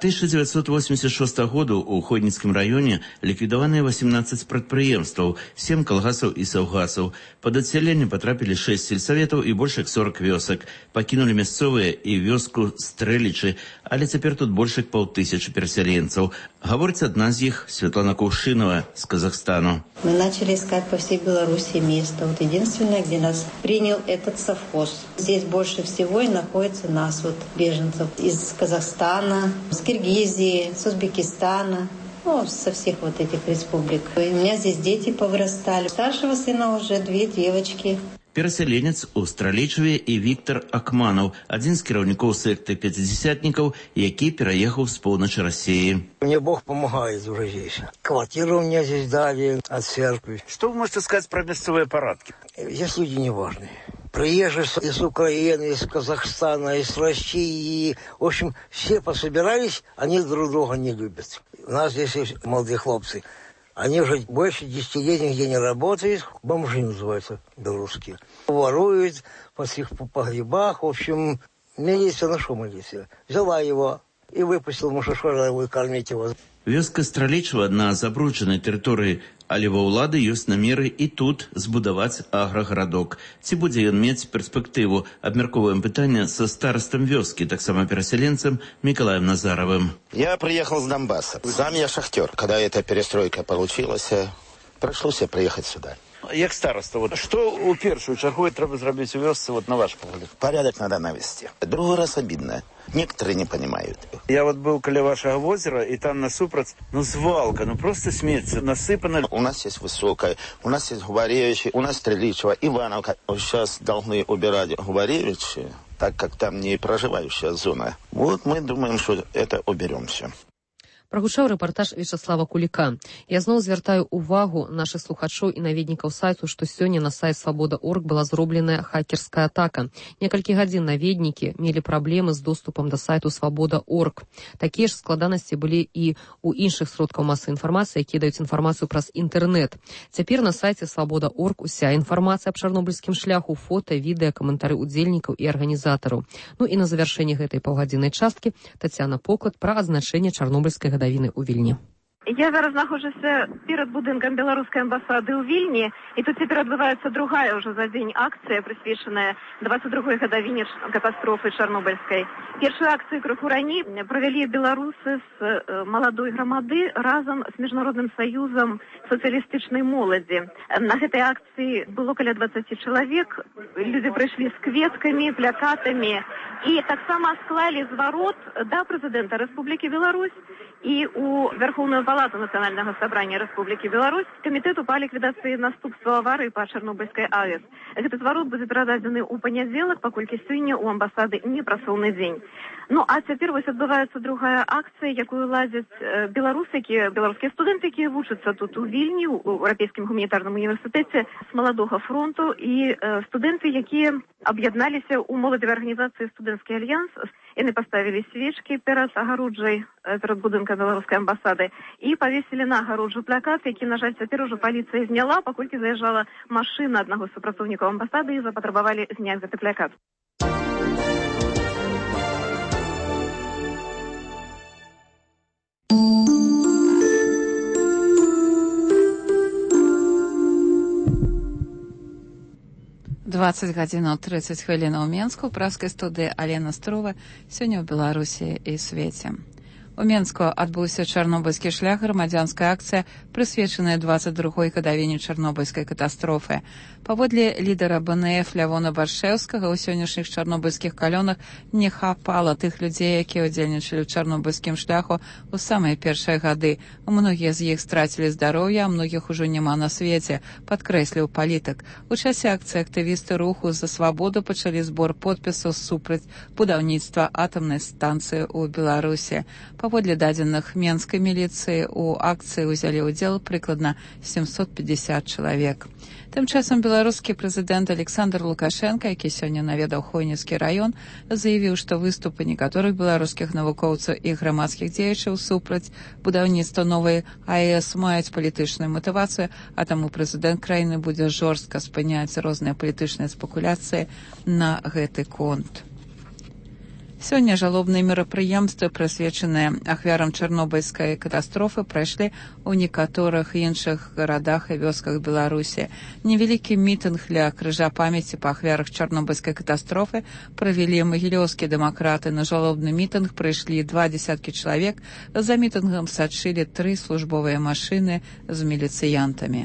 1986 году у Хойніцкім раёне ліквідаваныя 18 прадпрыемстваў, 7 калгасаў і саўгасаў. Пад адсяленне патрапілі 6 сельсаветаў і больш як 40 вёсак. Пакінулі мясцовыя і вёску Стрэлічы, але цяпер тут больш як 500 переселенцев. Говорит одна из них, Светлана Кувшинова, с Казахстана. Мы начали искать по всей Беларуси место. Вот единственное, где нас принял этот совхоз. Здесь больше всего и находится нас, вот, беженцев из Казахстана, с Киргизии, с Узбекистана. Ну, со всех вот этих республик. И у меня здесь дети повырастали. Старшего сына уже 2 девочки. Пераселенец у Стралічаве і Віктор Акманов, адзін з кіраўнікоў секты пятидесятников, які переехал с поўначы России. Мне Бог помогает уже здесь. Квартиру мне здесь дали от церкви. Что вы можете сказать про местные порядки? Здесь люди неважные. Приезжие из Украины, из Казахстана, из России. В общем, все пособирались, они друг друга не любят. У нас здесь есть молодые хлопцы. Они уже больше 10 лет нигде не работают. Бомжи называются белорусские. Воруют по всех погребах. В общем, милиция на что милиция? Взяла его и выпустила мушашора выкормить его. Вёска Стралічава на забруджанай тэрыторыі, але ва ўлады ёсць намеры і тут збудаваць аграгарадок. Ці будзе ён мець перспектыву? Абмяркоўваем пытанне са старастам вёскі, таксама пераселенцам Миколаем Назаровым. Я приехал с Донбасса. Сам я шахтер. Когда эта перестройка получилась, пришлось приехать сюда. Як староста, вот что у першую чергу треба зробити у вёсцы, вот на ваш погляд? Порядок надо навести. Другой раз обидно. Некоторые не понимают. Я вот был каля вашего озера, и там насупраць, свалка, просто смерть, насыпана. У нас есть Высокая, у нас есть Губаревич, у нас Стреличева, Ивановка. Сейчас должны убирать Губаревич, так как там не проживающая зона. Вот мы думаем, что это уберем все. Прагучаў рэпартаж Вячаслава Куліка. Я зноў звяртаю ўвагу нашых слухачоў і наведнікаў сайту, што сёння на сайт Свабода.орг была зробленая хакерская атака. Некалькі гадзін наведнікі мелі праблемы з доступам да сайту Свабода.орг. Такія ж складанасці былі і ў іншых сродкаў масавай інфармацыі, якія даюць інфармацыю праз інтэрнэт. Цяпер на сайце Свабода.орг уся інфармацыя аб чарнобыльскім шляху, фота, відэа, каментары ўдзельнікаў і арганізатараў. Ну і на завяршэнне гэтай паўгадзіннай часткі Тацяна Поклад пра адзначэнне чарнобыльскай гадавіны ў Вільні. Я зараз знаходжуся перад будынкам беларускай амбасады ў Вільні, і тут цяпер адбываецца другая ўжо за дзень акцыя, прысвечаная 22-й гадавіне катастрофы чарнобыльскай. Першую акцыю крыху раней правялі беларусы з маладой грамады разам з міжнародным саюзам сацыялістычнай моладзі. На гэтай акцыі было каля 20 чалавек, людзі прыйшлі з кветкамі, плакатамі і таксама склалі зварот да прэзідэнта Рэспублікі Беларусь і у Верховную Палату Нацыянальнага сабрання Рэспублікі Беларусь камітэту па ліквідацыі наступстваў аварыі па Чарнобыльскай АЭС. Гэты зварот будзе перададзены ў панядзелак, паколькі сёння ў амбасады не працоўны дзень. Ну, а цяпер вось адбываецца другая акцыя, якую ладзяць беларускія студэнты, якія вучацца тут у Вільні, у Еўрапейскім гуманітарным універсітэце з маладога фронту, і студэнты, якія аб'ядналіся ў моладзевай арганізацыі «Студэнцкі альянс». Яны паставілі свечкі перад агароджай, перад будынкам беларускай амбасады і павесілі на агароджу плакат, які, на жаль, цяпер ужо паліцыя зняла, паколькі заязджала машына аднаго з супрацоўнікаў амбасады і запатрабавалі зняць гэты плакат. «20 гадзінаў 30 хвілінаў у Менску», у праскай студыі Алена Строва, сёння ў Беларусі і свеце. У Менску адбыўся чарнобыльскі шлях, грамадзянская акцыя, прысвечаная 22-й гадавіне чарнобыльскай катастрофы. Паводле лідара БНФ Лявона Баршэўскага, у сённяшніх чарнобыльскіх калёнах не хапала тых людзей, якія ўдзельнічалі ў чарнобыльскім шляху ў самыя першыя гады. Многія з іх страцілі здароўе, а многіх ужо няма на свеце, падкрэсліў палітык. У часе акцыі актывісты руху «За свабоду» пачалі збор подпісаў супраць будаўніцтва атамнай станцыі ў Беларусі. Паводле дадзеных менскай міліцыі, у акцыі ўзялі ўдзел прыкладна 750 чалавек. Тым часам беларускі прэзідэнт Александр Лукашенко, які сёння наведаў Хойніцкі раён, заявіў, што выступы некаторых беларускіх навукоўцаў і грамадскіх дзеячаў супраць будаўніцтва новай АЭС маюць палітычную матывацыю, а таму прэзідэнт краіны будзе жорстка спыняць розныя палітычныя спекуляцыі на гэты конт. Сёння жалобныя мерапрыемствы, прысвечаныя ахвярам чарнобыльскай катастрофы, прайшлі ў некаторых іншых гарадах і вёсках Беларусі. Невялікі мітынг ля крыжа памяці па ахвярах чарнобыльскай катастрофы правялі магілёўскія дэмакраты. На жалобны мітынг прыйшлі 20 чалавек. За мітынгам сачылі 3 службовыя машыны з міліцыянтамі.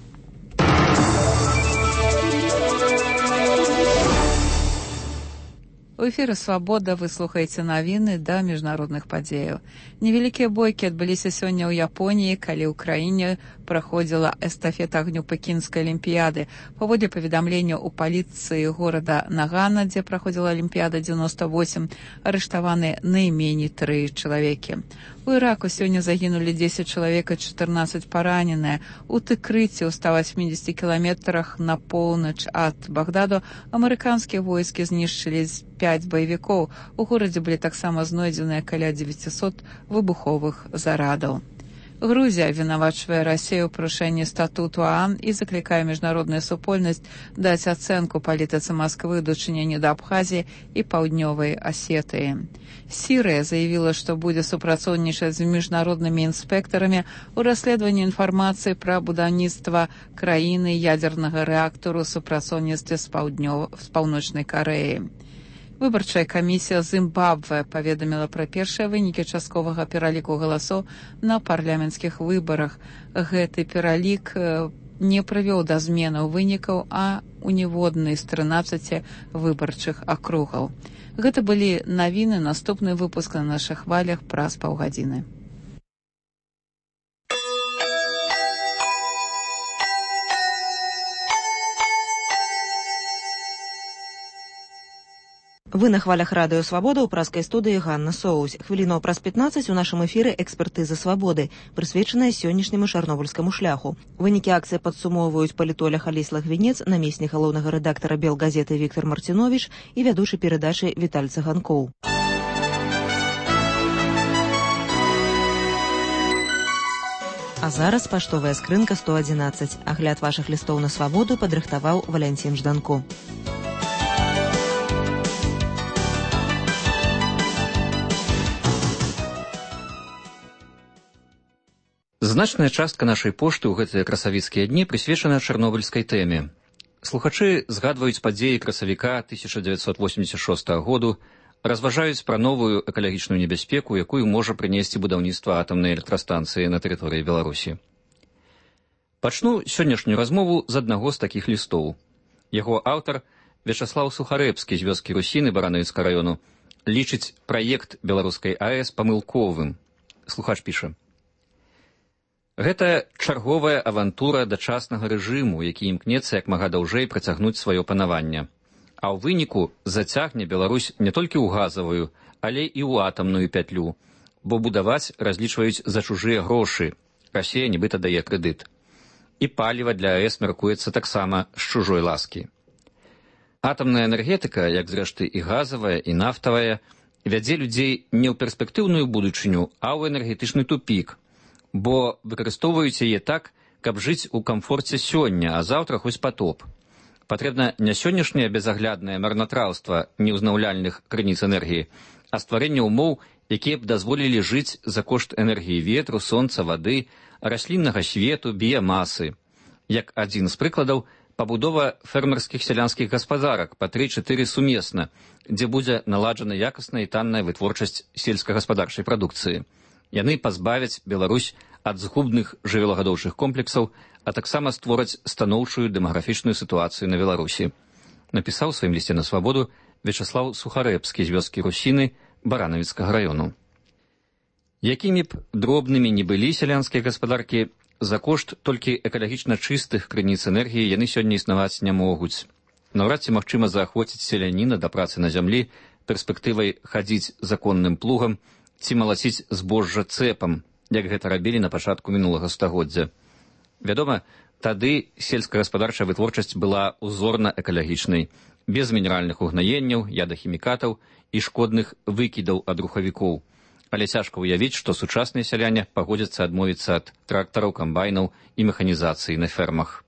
У эфіры «Свабода» вы слухаеце навіны да міжнародных падзеяў. Невялікія бойкі адбыліся сёння ў Японіі, калі ў краіне праходзіла эстафета агню Пекінскай алімпіяды. Паводле паведамлення ў паліцыі горада Нагана, дзе праходзіла алімпіяда 98, арыштаваны найменей 3 чалавекі. У Іраку сёння загінулі 10 чалавек і 14 параненыя. У Тыкрыце, ў 180 кіламетрах на поўнач ад Багдаду, амерыканскія войскі знішчылі 5 баевікоў. У горадзе былі таксама знойдзеныя каля 900 выбуховых зарадаў. Грузія вінавачвае Расію ў парушэнні статуту ААН і заклікае міжнародную супольнасць даць ацэнку палітыцы Масквы ў дачыненні да Абхазіі і Паўднёвай Асетыі. Сірыя заявіла, што будзе супрацоўнічаць з міжнароднымі інспектарамі ў расследаванні інфармацыі пра будаўніцтва краіны ядзернага рэактару ў супрацоўніцтве з Паўночнай Карэяй. Выбарчая камісія Зімбабве паведаміла пра першыя вынікі частковага пераліку галасоў на парламенцкіх выбарах. Гэты пералік не прывёў да зменаў вынікаў, а у ніводнай з 13 выбарчых акругаў. Гэта былі навіны, наступны выпуск на нашых хвалях праз паўгадзіны. Вы на хвалях радыё «Свабода» ў праскай студыі Ганна Соусь. Хвілінаў праз 15 у нашым эфіры «Экспертыза свабоды», прысвечаная сённяшняму чарнобыльскаму шляху. Вынікі акцыі падсумоўваюць палітолог Алесь Лагвінец, намеснік галоўнага рэдактара «Белгазеты» Віктор Марціновіч і вядучы перадачы Віталь Цыганкоў. А зараз паштовая скрынка 111. Агляд вашых лістоў на свабоду падрыхтаваў Валянцін Жданко. Значная частка нашай пошты ў гэтыя красавіцкія дні прысвечана чарнобыльскай тэме. Слухачы згадваюць падзеі красавіка 1986 году, разважаюць пра новую экалагічную небяспеку, якую можа прынесці будаўніцтва атамнай электрастанцыі на тэрыторыі Беларусі. Пачну сённяшнюю размову з аднаго з такіх лістоў. Яго аўтар, Вячаслаў Сухарэбскі з вёскі Русіны Баранавіцкага раёну, лічыць праект беларускай АЭС памылковым. Слухач піша: гэта чарговая авантура дачаснага рэжыму, які імкнецца як мага даўжэй працягнуць сваё панаванне. А ў выніку зацягне Беларусь не толькі ў газавую, але і ў атамную пятлю, бо будаваць разлічваюць за чужыя грошы. Расія нібыта дае крэдыт. І паліва для АЭС мяркуецца таксама з чужой ласкі. Атамная энергетыка, як зрэшты і газавая, і нафтавая, вядзе людзей не ў перспектыўную будучыню, а ў энергетычны тупік, бо выкарыстоўваюць яе так, каб жыць у камфорце сёння, а заўтра хоць патоп. Патрэбна не сённяшняе безагляднае марнатраўства неўзнаўляльных крыніц энергіі, а стварэнне ўмоў, якія б дазволілі жыць за кошт энергіі ветру, сонца, вады, расліннага свету, біямасы. Як адзін з прыкладаў, пабудова фермерскіх сялянскіх гаспадарак па 3-4 сумесна, дзе будзе наладжана якасная і танная вытворчасць сельскагаспадарчай прадукцыі. Яны пазбавяць Беларусь ад згубных жывёлагадоўчых комплексаў, а таксама створаць станоўчую дэмаграфічную сітуацыю на Беларусі. Напісаў у сваім лісце на свабоду Вячаслаў Сухарэбскі з вёскі Русіны Баранавіцкага раёну. Якімі б дробнымі не былі сялянскія гаспадаркі, за кошт толькі экалагічна чыстых крыніц энергіі яны сёння існаваць не могуць. Наўрад ці магчыма заахвоціць селяніна да працы на зямлі перспектывай хадзіць законным плугам ці малаціць збожжа цэпам, як гэта рабілі на пачатку мінулага стагоддзя. Вядома, тады сельскагаспадарчая вытворчасць была узорна-экалагічнай, без мінеральных угнаенняў, ядахімікатаў і шкодных выкідаў ад рухавікоў. Але цяжка ўявіць, што сучасныя сяляне пагодзяцца адмовіцца ад трактараў, камбайнаў і механізацыі на фермах.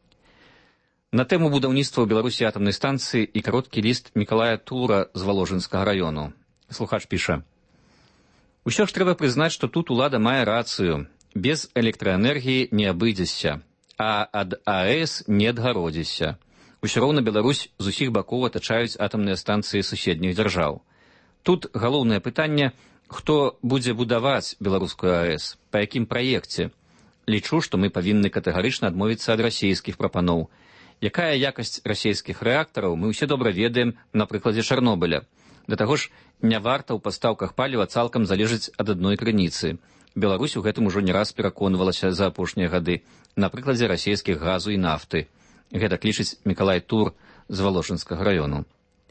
На тэму будаўніцтва ў Беларусі атамнай станцыі і кароткі ліст Мікалая Тура з Валожынскага раёну. Слухач піша: усё ж трэба прызнаць, што тут улада мае рацыю. Без электраэнергіі не абыдзешся, а ад АЭС не адгародзішся. Усё роўна Беларусь з усіх бакоў атачаюць атамныя станцыі суседніх дзяржаў. Тут галоўнае пытанне, хто будзе будаваць беларускую АЭС, па якім праекце. Лічу, што мы павінны катэгарычна адмовіцца ад расійскіх прапаноў. Якая якасць расійскіх рэактараў, мы ўсе добра ведаем на прыкладзе Чарнобыля. Да таго ж, не варта ў пастаўках паліва цалкам залежыць ад адной крыніцы. Беларусь у гэтым ужо не раз пераконвалася за апошнія гады на прыкладзе расійскіх газу і нафты. Гэта лічыць Мікалай Тур з Валожынскага раёну.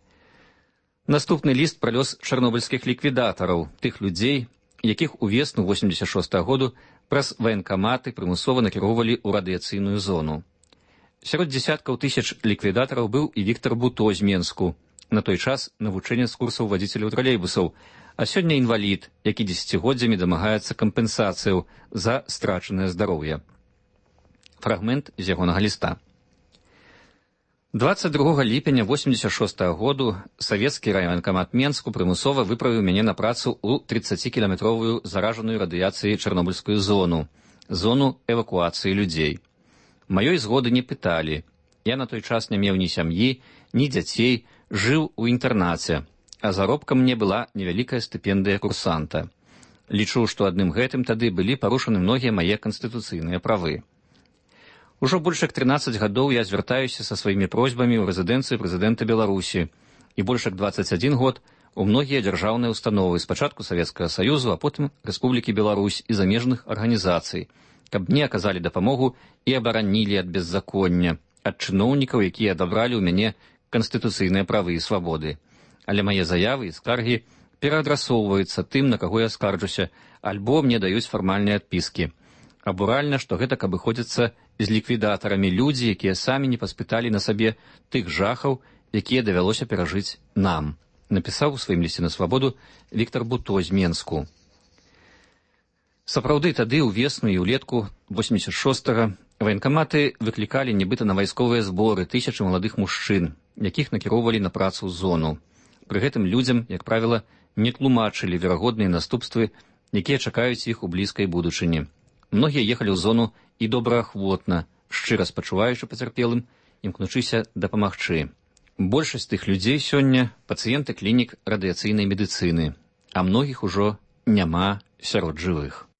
Наступны ліст пра лёс чарнобыльскіх ліквідатараў, тых людзей, якіх у весну 86 году праз ваенкаматы прымусова накіроўвалі ў радыяцыйную зону. Сярод дзесяткаў тысяч ліквідатараў быў і Віктор Буто з Менску, на той час навучэнец курсаў вадзіцеляў тралейбусаў, а сёння інвалід, які дзесяцігоддзямі дамагаецца кампенсацыяў за страчанае здароўе. Фрагмент з ягонага ліста. 22 ліпеня 86 году савецкі райваенкамат Менску прымусова выправіў мяне на працу ў 30-кіламетровую заражаную радыяцыяй чарнобыльскую зону эвакуацыі людзей. Маёй згоды не пыталі. Я на той час не меў ні сям'і, ні дзяцей, жыў у інтэрнаце, а заробкам мне была невялікая стыпендыя курсанта. Лічу, што адным гэтым тады былі парушаны многія мае канстытуцыйныя правы. Ужо больш як 13 гадоў я звяртаюся са сваімі просьбамі ў рэзідэнцыю прэзідэнта Беларусі і больш як 21 год у многія дзяржаўныя установы, спачатку Савецкага Саюзу, а потым Рэспублікі Беларусь і замежных арганізацый, каб мне аказалі дапамогу і абаранілі ад беззаконня, ад чыноўнікаў, якія адабралі ў мяне канстытуцыйныя правы і свабоды. але мае заявы і скаргі пераадрасоўваюцца тым, на каго я скарджуся, альбо мне даюць фармальныя адпіскі. Абуральна, што гэтак абыходзяцца з ліквідатарамі людзі, якія самі не паспыталі на сабе тых жахаў, якія давялося перажыць нам, напісаў у сваім лісце на свабоду Віктор Буто з Менску. Сапраўды, тады ўвесну і ўлетку 86-го ваенкаматы выклікалі нібыта на вайсковыя зборы тысячы маладых мужчын, якіх накіроўвалі на працу ў зону. Пры гэтым людзям, як правіла, не тлумачылі верагодныя наступствы, якія чакаюць іх у блізкай будучыні. Многія ехалі ў зону і добраахвотна, шчыра спачуваючы пацярпелым, імкнучыся дапамагчы. Большасць тых людзей сёння пацыенты клінік радыяцыйнай медыцыны, а многіх ужо няма сярод жывых.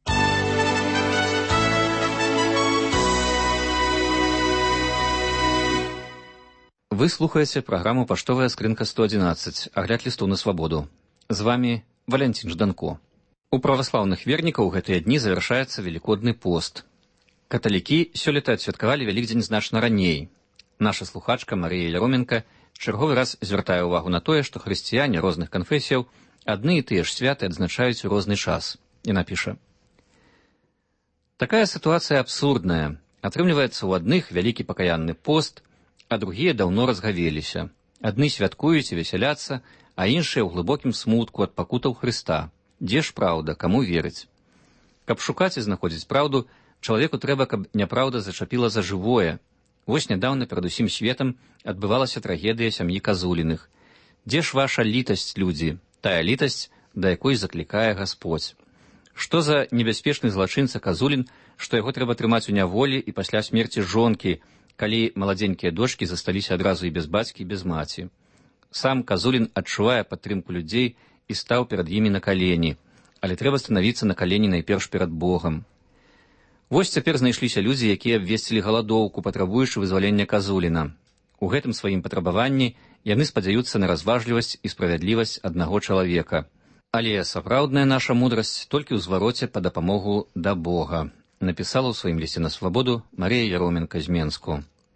Вы слухаеце праграму «Паштовая скрынка 111», агляд лістоў на свабоду. З вами Валянцін Жданко. У праваслаўных вернікаў гэтыя дні завяршаецца велікодны пост. Каталікі сёлета адсвяткавалі Вялікдзень значна раней. Наша слухачка Марія Яроменка чарговы раз звяртае ўвагу на тое, што хрысціяне розных канфесіяў адны і тыя ж святы адзначаюць у розны час. Яна піша: «Такая сітуацыя абсурдная. Атрымліваецца, у адных вялікі пакаянны пост, а другія даўно разгавеліся. Адны святкуюць і весяляцца, а іншыя ў глыбокім смутку ад пакутаў Хрыста. Дзе ж праўда, каму верыць? Каб шукаць і знаходзіць праўду, чалавеку трэба, каб няпраўда зачапіла за жывое. Вось нядаўна перад усім светам адбывалася трагедыя сям'і Казуліных. Дзе ж ваша літасць, людзі, тая літасць, да якой заклікае Гасподзь? Што за небяспечны злачынца Казулін, што яго трэба трымаць у няволі і пасля смерці жонкі, калі маладзенькія дочкі засталіся адразу і без бацькі, і без маці? Сам Казулін адчувае падтрымку людзей і стаў перад імі на калені, але трэба станавіцца на калені найперш перад Богам. Вось цяпер знайшліся людзі, якія абвесцілі галадоўку, патрабуючы вызвалення Казуліна. У гэтым сваім патрабаванні яны спадзяюцца на разважлівасць і справядлівасць аднаго чалавека. Але сапраўдная наша мудрасць толькі ў звароце па дапамогу да Бога, напісала ў сваім лісце на свабоду Марія Яроменка з Менску.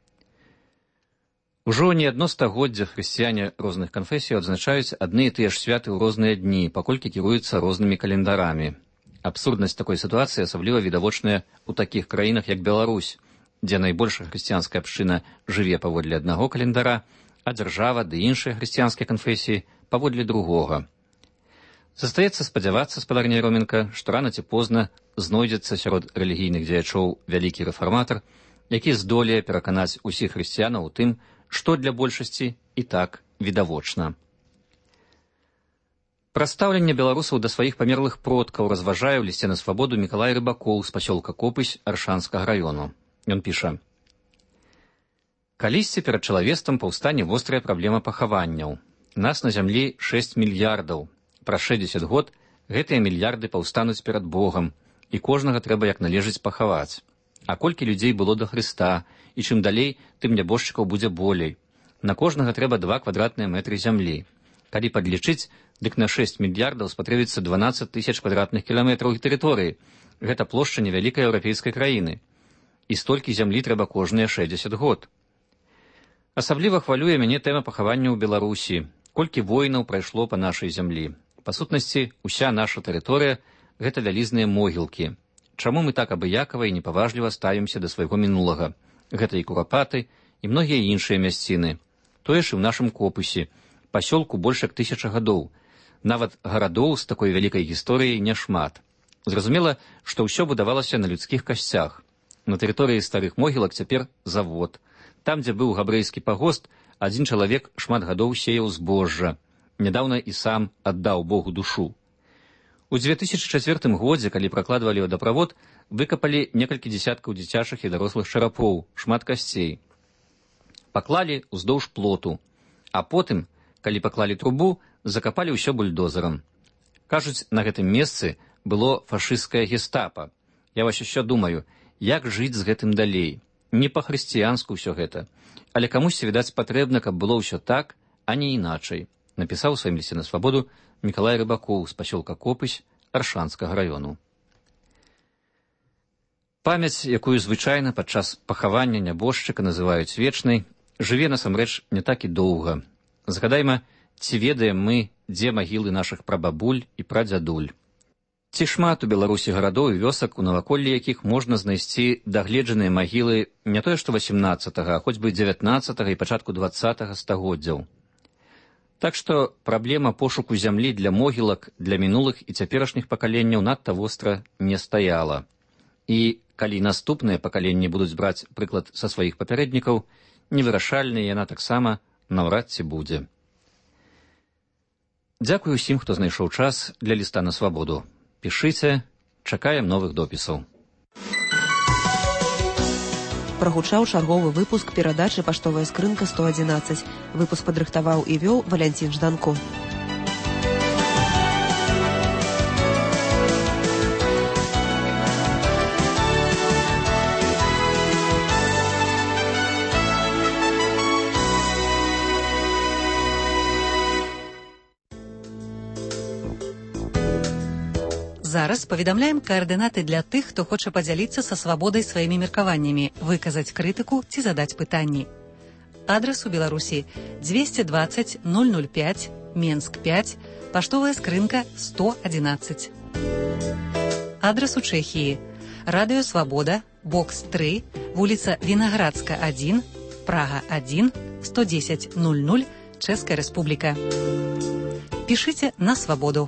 Ужо не адно стагоддзя хрысціяне розных канфесіяў адзначаюць адны і тыя ж святы ў розныя дні, паколькі кіруюцца рознымі календарамі. Абсурднасць такой сітуацыі асабліва відавочная ў такіх краінах, як Беларусь, дзе найбольшая хрысціянская абшчына жыве паводле аднаго календара, а дзяржава ды іншыя хрысціянскія канфесіі паводле другога. Застаецца спадзявацца, спадарня Яроменка, што рана ці позна знойдзецца сярод рэлігійных дзеячоў вялікі рэфарматар, які здолее пераканаць усіх хрысціянаў у тым, што для большасці і так відавочна. Пра стаўленне беларусаў да сваіх памерлых продкаў разважае ў лісце на свабоду Мікалай Рыбакоў з пасёлка Копысь Аршанскага раёну. Ён піша: «Калісьці перад чалавецтвам паўстане вострая праблема пахаванняў. Нас на зямлі 6 мільярдаў. Праз 60 год гэтыя мільярды паўстануць перад Богам, і кожнага трэба як належыць пахаваць. А колькі людзей было да Хрыста, і чым далей, тым нябожчыкаў будзе болей. На кожнага трэба 2 квадратныя метры зямлі. Калі падлічыць, дык на 6 мільярдаў спатрэбіцца 12 тысяч квадратных кіламетраў тэрыторыі. Гэта плошча невялікай еўрапейскай краіны. І столькі зямлі трэба кожныя 60 год. Асабліва хвалюе мяне тэма пахавання ў Беларусі. Колькі войнаў прайшло па нашай зямлі. Па сутнасці, уся наша тэрыторыя – гэта вялізныя могілкі. Чаму мы так абыякава і непаважліва ставімся да свайго мінулага? Гэта і Курапаты, і многія іншыя мясціны. Тое ж і ў нашым Копысе. Пасёлку больш як 1000 гадоў. Нават гарадоў з такой вялікай гісторыяй няшмат. Зразумела, што ўсё будавалася на людскіх касцях. На тэрыторыі старых могілак цяпер завод. Там, дзе быў габрэйскі пагост, адзін чалавек шмат гадоў сеяў збожжа. Нядаўна і сам аддаў Богу душу. У 2004 годзе, калі пракладвалі вадаправод, выкапалі некалькі дзесяткаў дзіцячых і дарослых чарапоў, шмат касцей. Паклалі ўздоўж плоту, а потым, калі паклалі трубу, закапалі ўсё бульдозерам. Кажуць, на гэтым месцы было фашысцкае гестапа. Я вось усё думаю, як жыць з гэтым далей. Не па-хрысціянску ўсё гэта. Але камусьці, відаць, патрэбна, каб было ўсё так, а не іначай, напісаў у сваім лісце на свабоду Мікалай Рыбакоў з пасёлка Копысь Аршанскага раёну. Памяць, якую звычайна падчас пахавання нябожчыка называюць вечнай, жыве насамрэч не так і доўга. Згадайма Ці ведаем мы, дзе магілы нашых прабабуль і прадзядуль? Ці шмат у Беларусі гарадоў і вёсак, у наваколлі якіх можна знайсці дагледжаныя магілы не тое што 18-га, а хоць бы 19-га і пачатку 20-га стагоддзяў. Так што праблема пошуку зямлі для могілак для мінулых і цяперашніх пакаленняў надта востра не стаяла. І калі наступныя пакаленні будуць браць прыклад са сваіх папярэднікаў, невырашальная яна таксама наўрад ці будзе. Дзякую ўсім, хто знайшоў час для ліста на свабоду. Пішыце, чакаем новых допісаў. Прагучаў чарговы выпуск перадачы «Паштовая скрынка 111». Выпуск падрыхтаваў і вёў Валянцін Жданко. Зараз паведамляем каардынаты для тых, хто хоча падзяліцца са свабодай сваімі меркаваннямі, выказаць крытыку ці задаць пытанні. Адрас у Беларусі 220 005, Менск 5, паштовая скрынка 111. Адрас у Чэхіі. Радыё Свабода, бокс 3, вуліца Вінаградска 1, Прага 1, 110 00, Чэшская Рэспубліка. Пішыце на свабоду.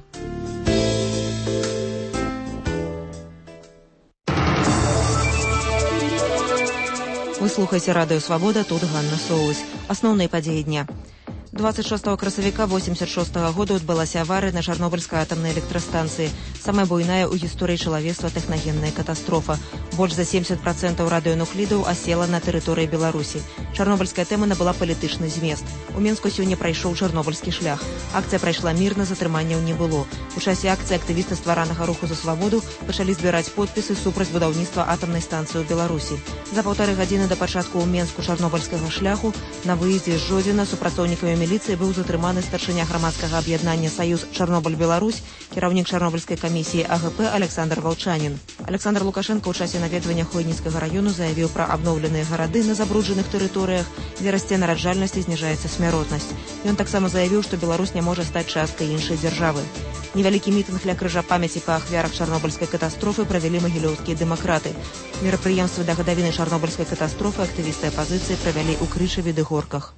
Вы слухаеце радыё Свабода, тут Ганна Соус. Асноўныя падзеі дня. 26 красавіка 86 года адбылася аварыя на Чарнобыльскай атамнай электрастанцыі. Самая буйная ў гісторыі чалавецтва тэхнагенная катастрофа. Больш за 70% радыёнуклідаў асела на тэрыторыі Беларусі. Чарнобыльская тэма набыла палітычны змест. У Менску сёння прайшоў чарнобыльскі шлях. Акцыя прайшла мірна, затрыманняў не было. У часе акцыі актывісты стваранага руху за свабоду пачалі збіраць подпісы супраць будаўніцтва атамнай станцыі ў Беларусі. За 1,5 гадзіны да пачатку ў Менску чарнобыльскага шляху на выездзе з Жодзіна супрацоўнікамі міліцыі быў затрыманы старшыня грамадскага аб'яднання «Саюз Чарнобыль-Беларусь», кіраўнік Чарнобыльскай камісіі АГП Александр Ваўчанін. Александр Лукашенко ў часе наведвання Хойніцкага раёну заявіў пра абноўленыя гарады на забруджаных тэрыторыях, дзе расце нараджальнасць і зніжаецца смяротнасць. Ён таксама заявіў, што Беларусь не можа стаць часткай іншай дзяржавы. Невялікі мітынг ля крыжа памяці па ахвярах чарнобыльскай катастрофы правялі магілёўскія дэмакраты. Мерапрыемствы да гадавіны чарнобыльскай катастрофы актывісты апазіцыі правялі ў Крышаве ды Горках.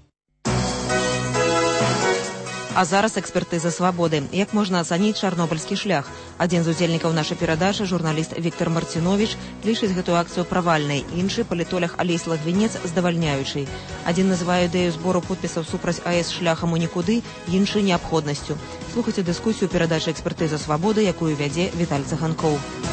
А зараз экспертыза свабоды. Як можна ацаніць чарнобыльскі шлях? Адзін з удзельнікаў нашай перадачы, журналіст Віктор Марціновіч, лічыць гэтую акцыю правальнай, іншы палітолог Алесь Лагвінец здавальняючай. Адзін называе ідэю збору подпісаў супраць АЭС шляхам у нікуды, іншы неабходнасцю. Слухайце дыскусію перадачы экспертыза свабоды, якую вядзе Віталь Цаганкоў.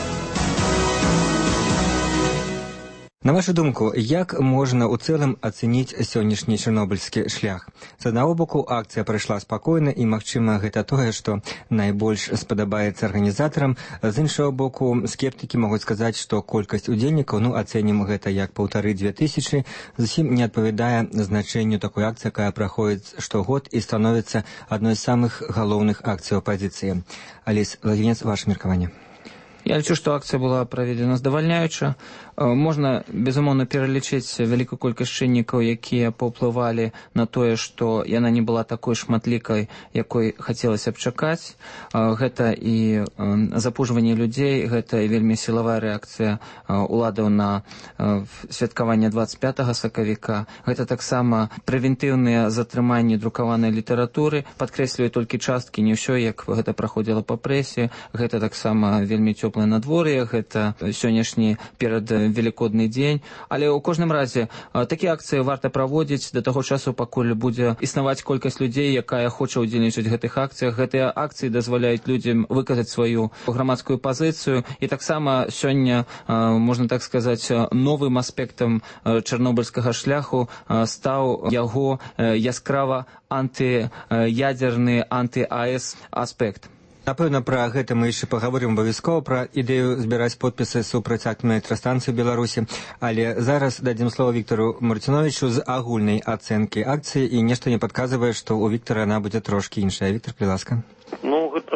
На вашу думку, як можна ў цэлым ацэніць сённяшні чарнобыльскі шлях? З аднаго боку, акцыя прайшла спакойна, і, магчыма, гэта тое, што найбольш спадабаецца арганізатарам. З іншага боку, скептыкі могуць сказаць, што колькасць удзельнікаў, ацэнім гэта як 1500, зусім не адпавядае значэнню такой акцыі, якая праходзіць штогод і становіцца адной з самых галоўных акцый апазіцыі. Алесь Лагвінец, ваше меркаванне. Я лічу, што акцыя была праведзена здавальняюча. Можна, безумоўна, пералічыць вялікую колькасць чыннікаў, якія паўплывалі на тое, што яна не была такой шматлікай, якой хацелася б чакаць. Гэта і запужванне людзей, гэта і вельмі сілавая рэакцыя уладаў на святкаванне 25 сакавіка. Гэта таксама прэвентыўныя затрыманні друкаванай літаратуры. Падкрэслюю толькі часткі, не ўсё, як гэта праходзіла па прэсе. Гэта таксама вельмі цёплае надвор'е, гэта сённяшні перад велікодны дзень, але ў кожным разе такія акцыі варта праводзіць да таго часу, пакуль будзе існаваць колькасць людзей, якая хоча ўдзельнічаць у гэтых акцыях. Гэтыя акцыі дазваляюць людзям выказаць сваю грамадскую пазіцыю, і таксама сёння, можна так сказаць, новым аспектам чарнобыльскага шляху стаў яго яскрава антыядзерны, анты-АЭС аспект. Напэўна, пра гэта мы яшчэ паговорым абавязкова, пра ідэю збіраць подпісы супраць атамнай электрастанцыі ў Беларусі, але зараз дадзім слова Віктору Марціновічу з агульнай ацэнкі акцыі, і нешта не падказвае, што ў Віктора яна будзе трошкі іншая. Віктор, калі ласка. Гэта, мабыць,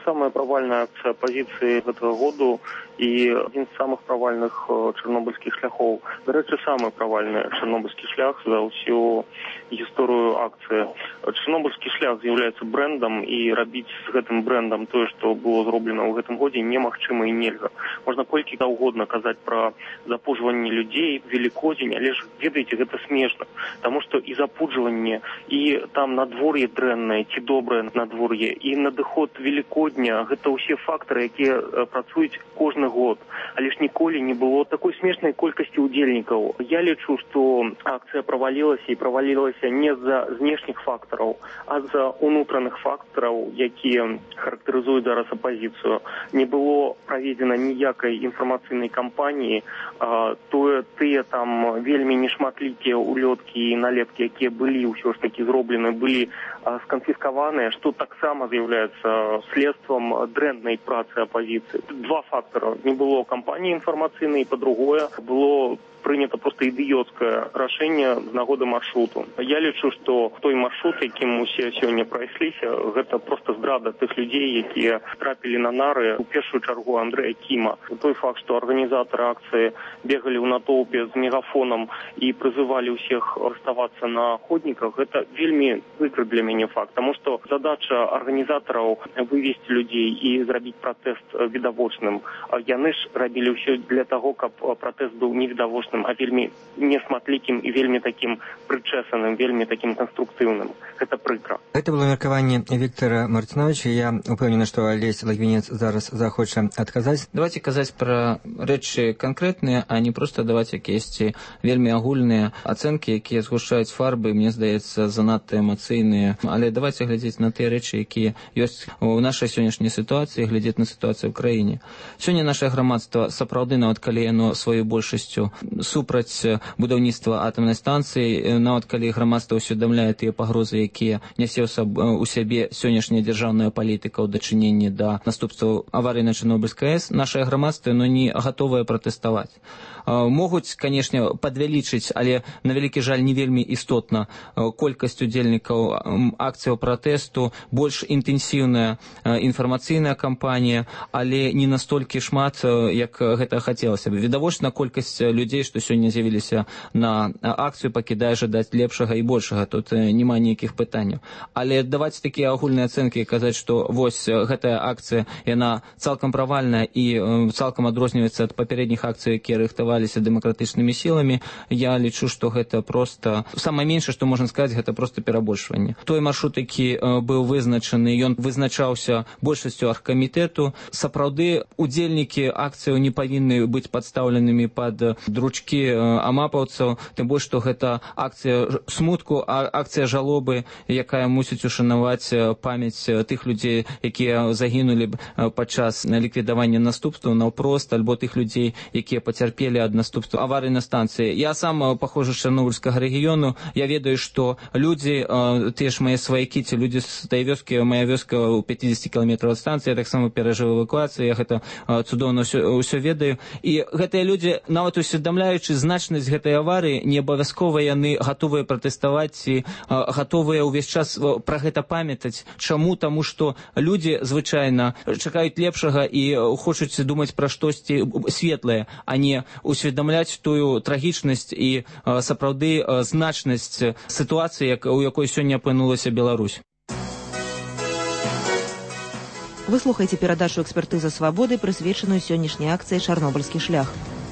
самая правальная акция оппозиции этого года и один из самых провальных чернобыльских шляхов. До речі, самый провальный чернобыльский шлях за всю историю акции. Чернобыльский шлях является брендом, и робить с этим брендом то, что было зроблено в этом году, немагчыма и нельзя. Можно колькі угодно казать про запудживание людей, Великодень, але ж, ведаете, это смешно. Потому что и запудживание, и там надворье дрэнное, ці доброе надворье, и надыход Великодня, это все факторы, якія працуюць кожны год. Але ж ніколі не было такой смешной колькости удельников. Я лечу, что акция провалилась, и провалилась не за внешних факторов, а за внутренних факторов, якія характеризуют зараз оппозицию. Не было проведено ніякой информационной кампании, тыя там вельмі нешматлікія улетки и налетки, якія были ўсё ж таки зроблены, были сконфискованы, что так само является следством дрэнной працы оппозиции. Два фактора. Не было кампании информационной, и по-другое, было принято просто ідыёцкае рашэнне з нагоды маршруту. Я лічу, што той маршрут, якім усе сёння прайшліся, гэта просто здрада тых людзей, якія трапілі на нары, у першую чаргу Андрэя Кіма. Той факт, што арганізатары акцыі бегалі ў натоўпе з мегафонам і прызывалі ўсіх аставацца на ходніках, гэта вельмі прыкры для мяне факт, таму што задача арганізатараў вывесці людзей і зрабіць пратэст відавочным. Яны ж рабілі ўсё для таго, каб пратэст быў невідавочным, а вельмі несматлікім і вельмі таким прычэсаным, вельмі таким конструктыўным. Это прыкра. Это было меркаванне Віктора Мартыновича. Я упэўнена, што Алесь Лагвінец зараз захоча адказаць. Давайте казаць пра рэчы канкрэтныя, а не просто даваць якіясьці вельмі агульныя ацэнкі, якія згушаюць фарбы, мне здаецца, занадта эмацыйныя. Але давайте глядзець на тыя рэчы, якія ёсць у нашай сённяшняй сітуацыі, глядзець на сітуацыю ў краіне. Сёння наше грамадства сапраўды, нават калі яно сваёй большасцю супраць будаўніцтва атамнай станцыі, нават калі грамадства ўсведамляе тыя пагрозы, якія нясе ў сябе сённяшняя дзяржаўная палітыка ў дачыненні да наступстваў аварыі на Чарнобыльскай АЭС, нашае грамадства не гатовае пратэставаць. Могуць, канешне, падвялічыць, але на вялікі жаль не вельмі істотна колькасць удзельнікаў акцыяў пратэсту, больш інтэнсіўная інфармацыйная кампанія, але не настолькі шмат, як гэта хацелася бы. Відавочна, колькасць людзей, што сёння з'явіліся на акцыю, пакідае жадаць лепшага і большага. Тут няма ніякіх пытанняў. Але даваць такія агульныя ацэнкі і казаць, што вось гэтая акцыя, яна цалкам правальная і цалкам адрозніваецца ад папярэдніх акцый, якія рыхтаваліся дэмакратычнымі сіламі, я лічу, што гэта просто... Самае меншае, што можна сказаць, гэта просто перабольшванне. Той маршрут, які быў вызначаны, ён вызначаўся большасцю аргкамітэту. Сапраўды, удзельнікі акцыяў не павінны быць падстаўленымі пад дручкі амапаўцаў, тым больш, што гэта акцыя смутку, акцыя жалобы, якая мусіць ушанаваць памяць тых людзей, якія загінулі падчас ліквідавання наступстваў наўпрост, альбо тых людзей, якія пацярпелі ад наступстваў аварыі на станцыі. Я сам паходжу з Чарнобыльскага рэгіёну, я ведаю, што людзі, тыя ж мае сваякі, ці людзі з той вёскі, моя вёска ў 50 кіламетраў ад станцыі, я таксама перажыў эвакуацыю, я гэта цудоўна ўсё ведаю. І гэтыя людзі, нават усведамляючы значнасць гэтай аварыі, не абавязкова яны гатовыя пратэставаць і гатовыя ўвесь час пра гэта памятаць. Чаму? Таму што людзі звычайна чакаюць лепшага і хочуць думаць пра штосьці светлае, а не усведамляць тую трагічнасць і сапраўды значнасць сітуацыі, у якой сёння апынулася Беларусь. Вы слухаеце перадачу «Экспертыза свабоды», прысвечаную сённяшняй акцыі «Чарнобыльскі шлях».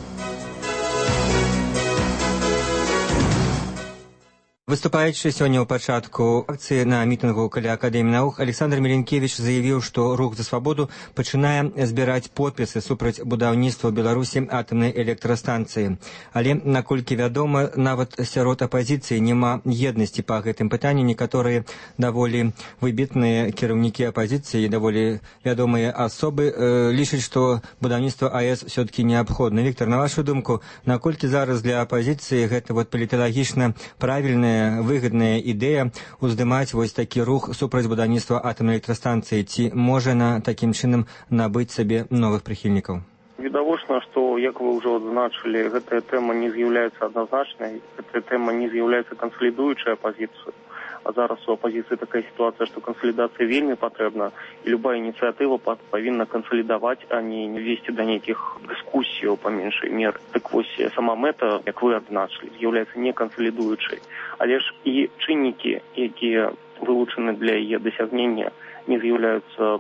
Выступаючы сёння ў пачатку акцыі на мітынгу каля Акадэміі навук, Александр Меленкевич заявіў, што рух за свабоду пачынае збіраць подпісы супраць будаўніцтва ў Беларусі атамнай электрастанцыі. Але, наколькі вядома, нават сярод апазіцыі няма еднасці па гэтым пытанні. Некаторыя даволі выбітныя кіраўнікі апазіцыі, даволі вядомыя асобы лічаць, што будаўніцтва АЭС все-таки неабходна. Віктор, на вашу думку, наколькі зараз для апазіцыі гэта паліталагічна правільная, выгодная ідэя уздымаць вось такі рух супраць будаўніцтва атамнай электрастанцыі? Ці можа на такім чынам набыць сабе новых прыхільнікаў? Відавочна, што, як вы ўжо адзначылі, гэтая тэма не з'яўляецца адназначнай, гэтая тэма не з'яўляецца кансалідуючай апазіцыю. А зараз у апозіцыі такая сітуацыя, што кансалідацыя вельмі патрэбна, і любая ініцыятыва павінна кансалідаваць, а не весці да нейкіх дыскусіяў па меншай меры. Так вось, сама мэта, як вы адзначылі, з'яўляецца не кансалідуючай. Але ж і чыннікі, якія вылучаны для яе дасягнення, не з'яўляюцца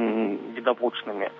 відавочнымі.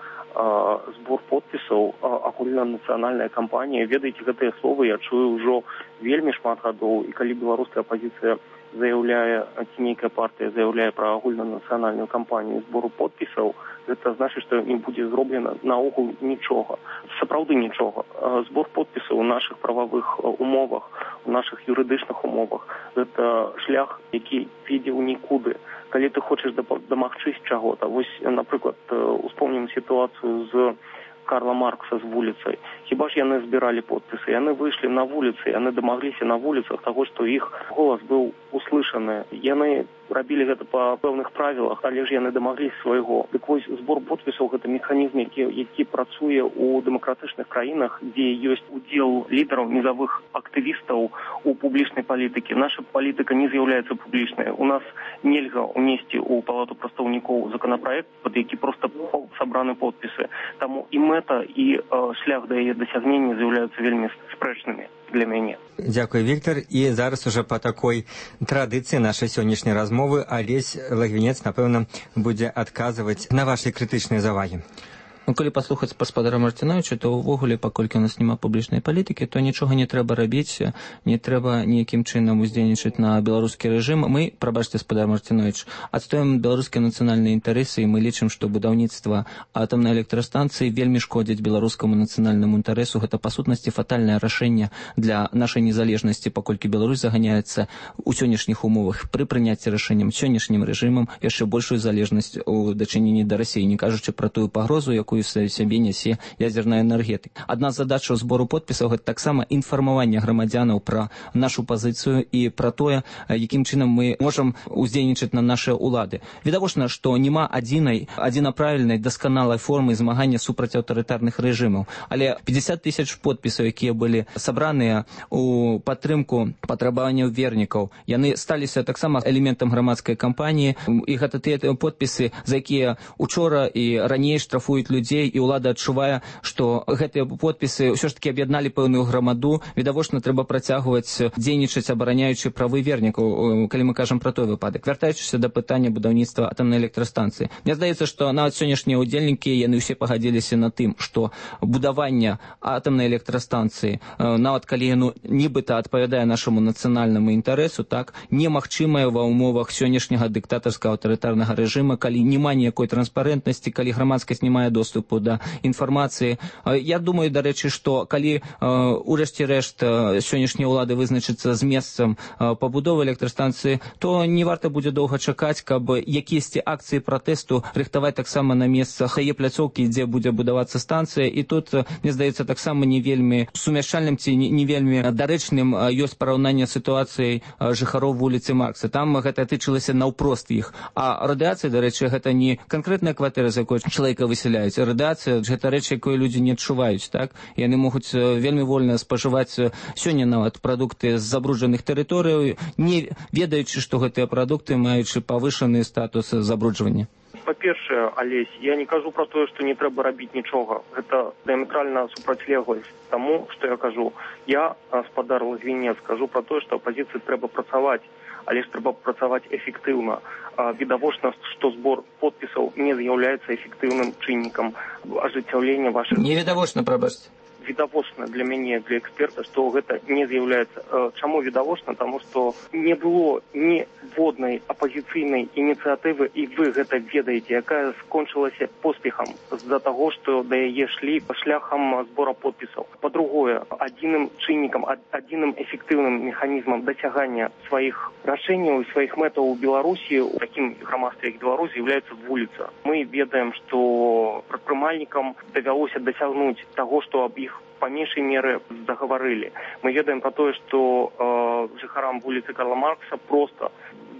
Збор подпісаў, агульнанацыянальная кампанія. Ведаеце, гэтыя словы я чую ўжо вельмі шмат гадоў, і калі беларуская апазіцыя заяўляе, ці нейкая партыя заяўляе пра агульнанацыянальную кампанію збору подпісаў, гэта значыць, што не будзе зроблена наогул нічога. Сапраўды нічога. Збор подпісаў у нашых прававых умовах, у нашых юрыдычных умовах, гэта шлях, які ведзе ў нікуды. Калі ты хочаш дамагчыся чаго-то, вось, напрыклад, успомнім сітуацыю з Карла Маркса з вуліцай. Хіба ж яны збіралі подпісы? Яны выйшлі на вуліцы, яны дамагліся на вуліцах таго, што іх голас быў услышаны. Яны рабілі гэта па пэўных правілах, але ж яны дамагліся свайго. Дык вось, збор подпісаў – гэта механізм, які працуе ў дэмакратычных краінах, дзе ёсць удзел лідараў, нізавых актывістаў у публічнай палітыкі. Наша палітыка не з'яўляецца публічнай. У нас нельга ўнесці ў палату прадстаўнікоў законапраект, пад які проста сабраны подпісы. Таму і мэта, і шлях да яе дасягнення з'яўляюцца вельмі спрэчнымі для мяне. Дзякуй, Віктор. І зараз уже па такой традыцыі нашай сённяшняй размовы Алесь Лагвінец, напэўна, будзе адказваць на вашы крытычныя завагі. Ну, калі паслухаць гаспадара Мартыновича, то ўвогуле, паколькі у нас няма публічнай палітыкі, то нічога не трэба рабіць, не трэба ніякім чынам уздзейнічаць на беларускі рэжым. Мы, прабачце, гаспадар Мартынович, адстаём беларускія нацыянальныя інтарэсы, і мы лічым, што будаўніцтва атамнай электрастанцыі вельмі шкодзіць беларускаму нацыянальнаму інтарэсу. Гэта, па сутнасці, фатальнае рашэнне для нашай незалежнасці, паколькі Беларусь заганяецца ў сённяшніх умовах пры прыняцці рашэннем сённяшнім рэжымам яшчэ большую залежнасць у дачыненні да Расіі, не кажучы пра тую пагрозу, якую сябе нясе ядзерная энергетыка. Адна з задачаў збору подпісаў – гэта таксама інфармаванне грамадзянаў пра нашу пазіцыю і пра тое, якім чынам мы можам уздзейнічаць на нашыя ўлады. Відавочна, што няма адзінаправільнай дасканалай формы змагання супраць аўтарытарных рэжымаў. Але 50 тысяч подпісаў, якія былі сабраныя у падтрымку патрабаванняў вернікаў, яны сталіся таксама элементам грамадскай кампаніі, і гэта тыя подпісы, за якія учора і раней штрафуюць людзей, і ўлада адчувае, што гэтыя подпісы ўсё ж такі аб'ядналі пэўную грамаду. Відавочна, трэба працягваць дзейнічаць, абараняючы правы вернікаў, калі мы кажам пра той выпадак. Вяртаючыся да пытання будаўніцтва атамнай электрастанцыі. Мне здаецца, што нават сённяшнія ўдзельнікі, яны ўсе пагадзіліся на тым, што будаванне атамнай электрастанцыі, нават калі яно нібыта адпавядае нашаму нацыянальнаму інтарэсу, так, немагчымае ва ўмовах сённяшняга дыктатарскага аўтарытарнага рэжыма, калі няма ніякой транспарэнтнасці, калі грамадскасць не мае доступу да інфармацыі. Я думаю, дарэчы, што калі урэшце-рэшт сённяшнія ўлады вызначацца з месцам пабудовы электрастанцыі, то не варта будзе доўга чакаць, каб якісьці акцыі пратэсту рыхтаваць таксама на месцах яе пляцоўкі, дзе будзе будавацца станцыя. І тут, мне здаецца, таксама не вельмі сумяшчальным ці не вельмі дарэчным ёсць параўнанне сітуацыяй жыхароў вуліцы Маркса. Там гэта тычылася наўпрост іх. А радыацыя, дарэчы, гэта не канкрэтная кватэра, з якой чалавека выселяюць. Радыацыя – гэта рэч, якую людзі не адчуваюць, так? Яны могуць вельмі вольна спажываць сёння нават прадукты з забруджаных тэрыторый, не ведаючы, што гэтыя прадукты маючы павышаны статус забруджвання. Па-першае, Алесь, я не кажу пра тое, што не трэба рабіць нічога. Гэта дыаметральна супрацьлегласць таму, што я кажу. Я, гаспадар Лагвінец, кажу пра тое, што апазіцыі трэба працаваць, але ж трэба працаваць эфектыўна. Відавочна, што збор подпісаў не з'яўляецца эфектыўным чыннікам ажыццяўлення вашых... Невідавочна, прабачце. Відавочна для мяне, для эксперта, што гэта не з'яўляецца. Чаму відавочна? Таму што не было ніводнай апазіцыйнай ініцыятывы, і вы гэта ведаеце, якая скончылася поспехам з-за таго, што да яе шлі шляхам збора подпісаў. Па-другое, адзіным чыннікам, адзіным эфектыўным механізмам дасягання сваіх рашэнняў і сваіх мэтаў у Беларусі, у такім грамадстве, як Беларусь, з'яўляецца вуліца. Мы ведаем, што прадпрымальнікам давялося дасягнуць таго, што аб іх па меншай меры загаварылі. Мы ведаем пра тое, што жыхарам вуліцы Карла Маркса проста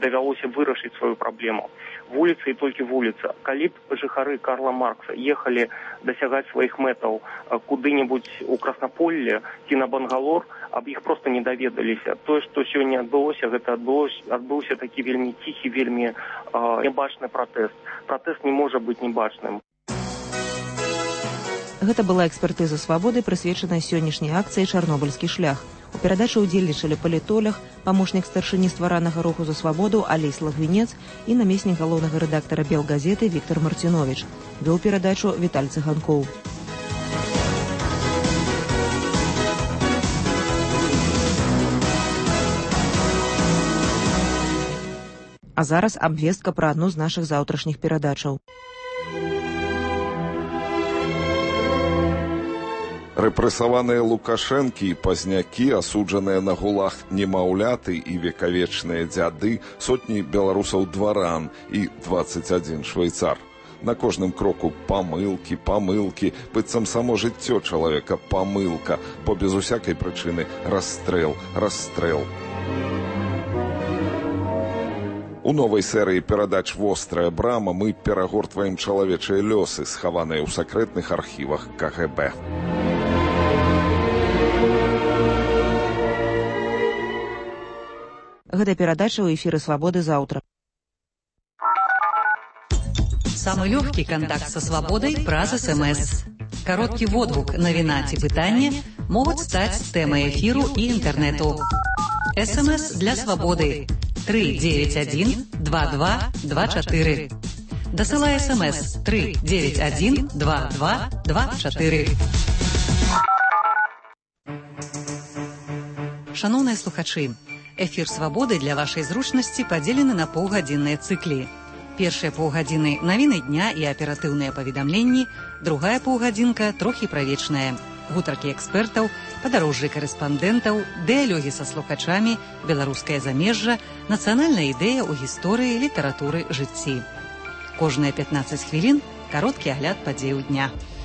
давялося вырашыць сваю праблему. Вуліца і толькі вуліца. Калі б жыхары Карла Маркса ехалі дасягаць сваіх мэтаў куды-небудзь у Краснаполле ці на Бангалор, аб іх проста не даведаліся. Тое, што сёння адбылося, гэта адбыўся такі вельмі ціхі, вельмі небачны пратэст. Пратэст не можа быць небачным. Гэта была экспертыза «Свабоды», прысвечаная сённяшняй акцыі «Чарнобыльскі шлях». У перадачы ўдзельнічалі палітолог, памочнік старшыні стваранага руху за свабоду Алесь Лагвінец і намеснік галоўнага рэдактара «Белгазеты» Віктор Марціновіч. Вёў перадачу Віталь Цыганкоў. А зараз абвестка пра адну з нашых заўтрашніх перадачаў. Рэпрэсаваныя Лукашэнкі і пазнякі, асуджаныя на гулаг немаўляты і векавечныя дзяды, сотні беларусаў-дваран і 21 швейцар. На кожным кроку памылкі, быццам само жыццё чалавека памылка, бо без усякай прычыны расстрэл. У новай серыі перадач «Вострая брама» мы перагортваем чалавечыя лёсы, схаваныя ў сакрэтных архівах КГБ. Гэта перадача ў эфіры «Свабоды» заўтра. Самы лёгкі кантакт са свабодай праз СМС. Кароткі водгук, навіна ці пытанне могуць стаць тэмай эфіру і інтэрнэту. СМС для свабоды 391 2224. Дасылай СМС 391 2224. Шаноўныя слухачы, эфір «Свабоды» для вашай зручнасці падзелены на паўгадзінныя цыклі. Першыя паўгадзіны – навіны дня і аператыўныя паведамленні, другая паўгадзінка – трохі правечная. Гутаркі экспертаў, падарожжы карэспандэнтаў, дыялогі са слухачамі, беларускае замежжа, нацыянальная ідэя ў гісторыі, літаратуры, жыцці. Кожныя 15 хвілін – кароткі агляд падзеяў дня.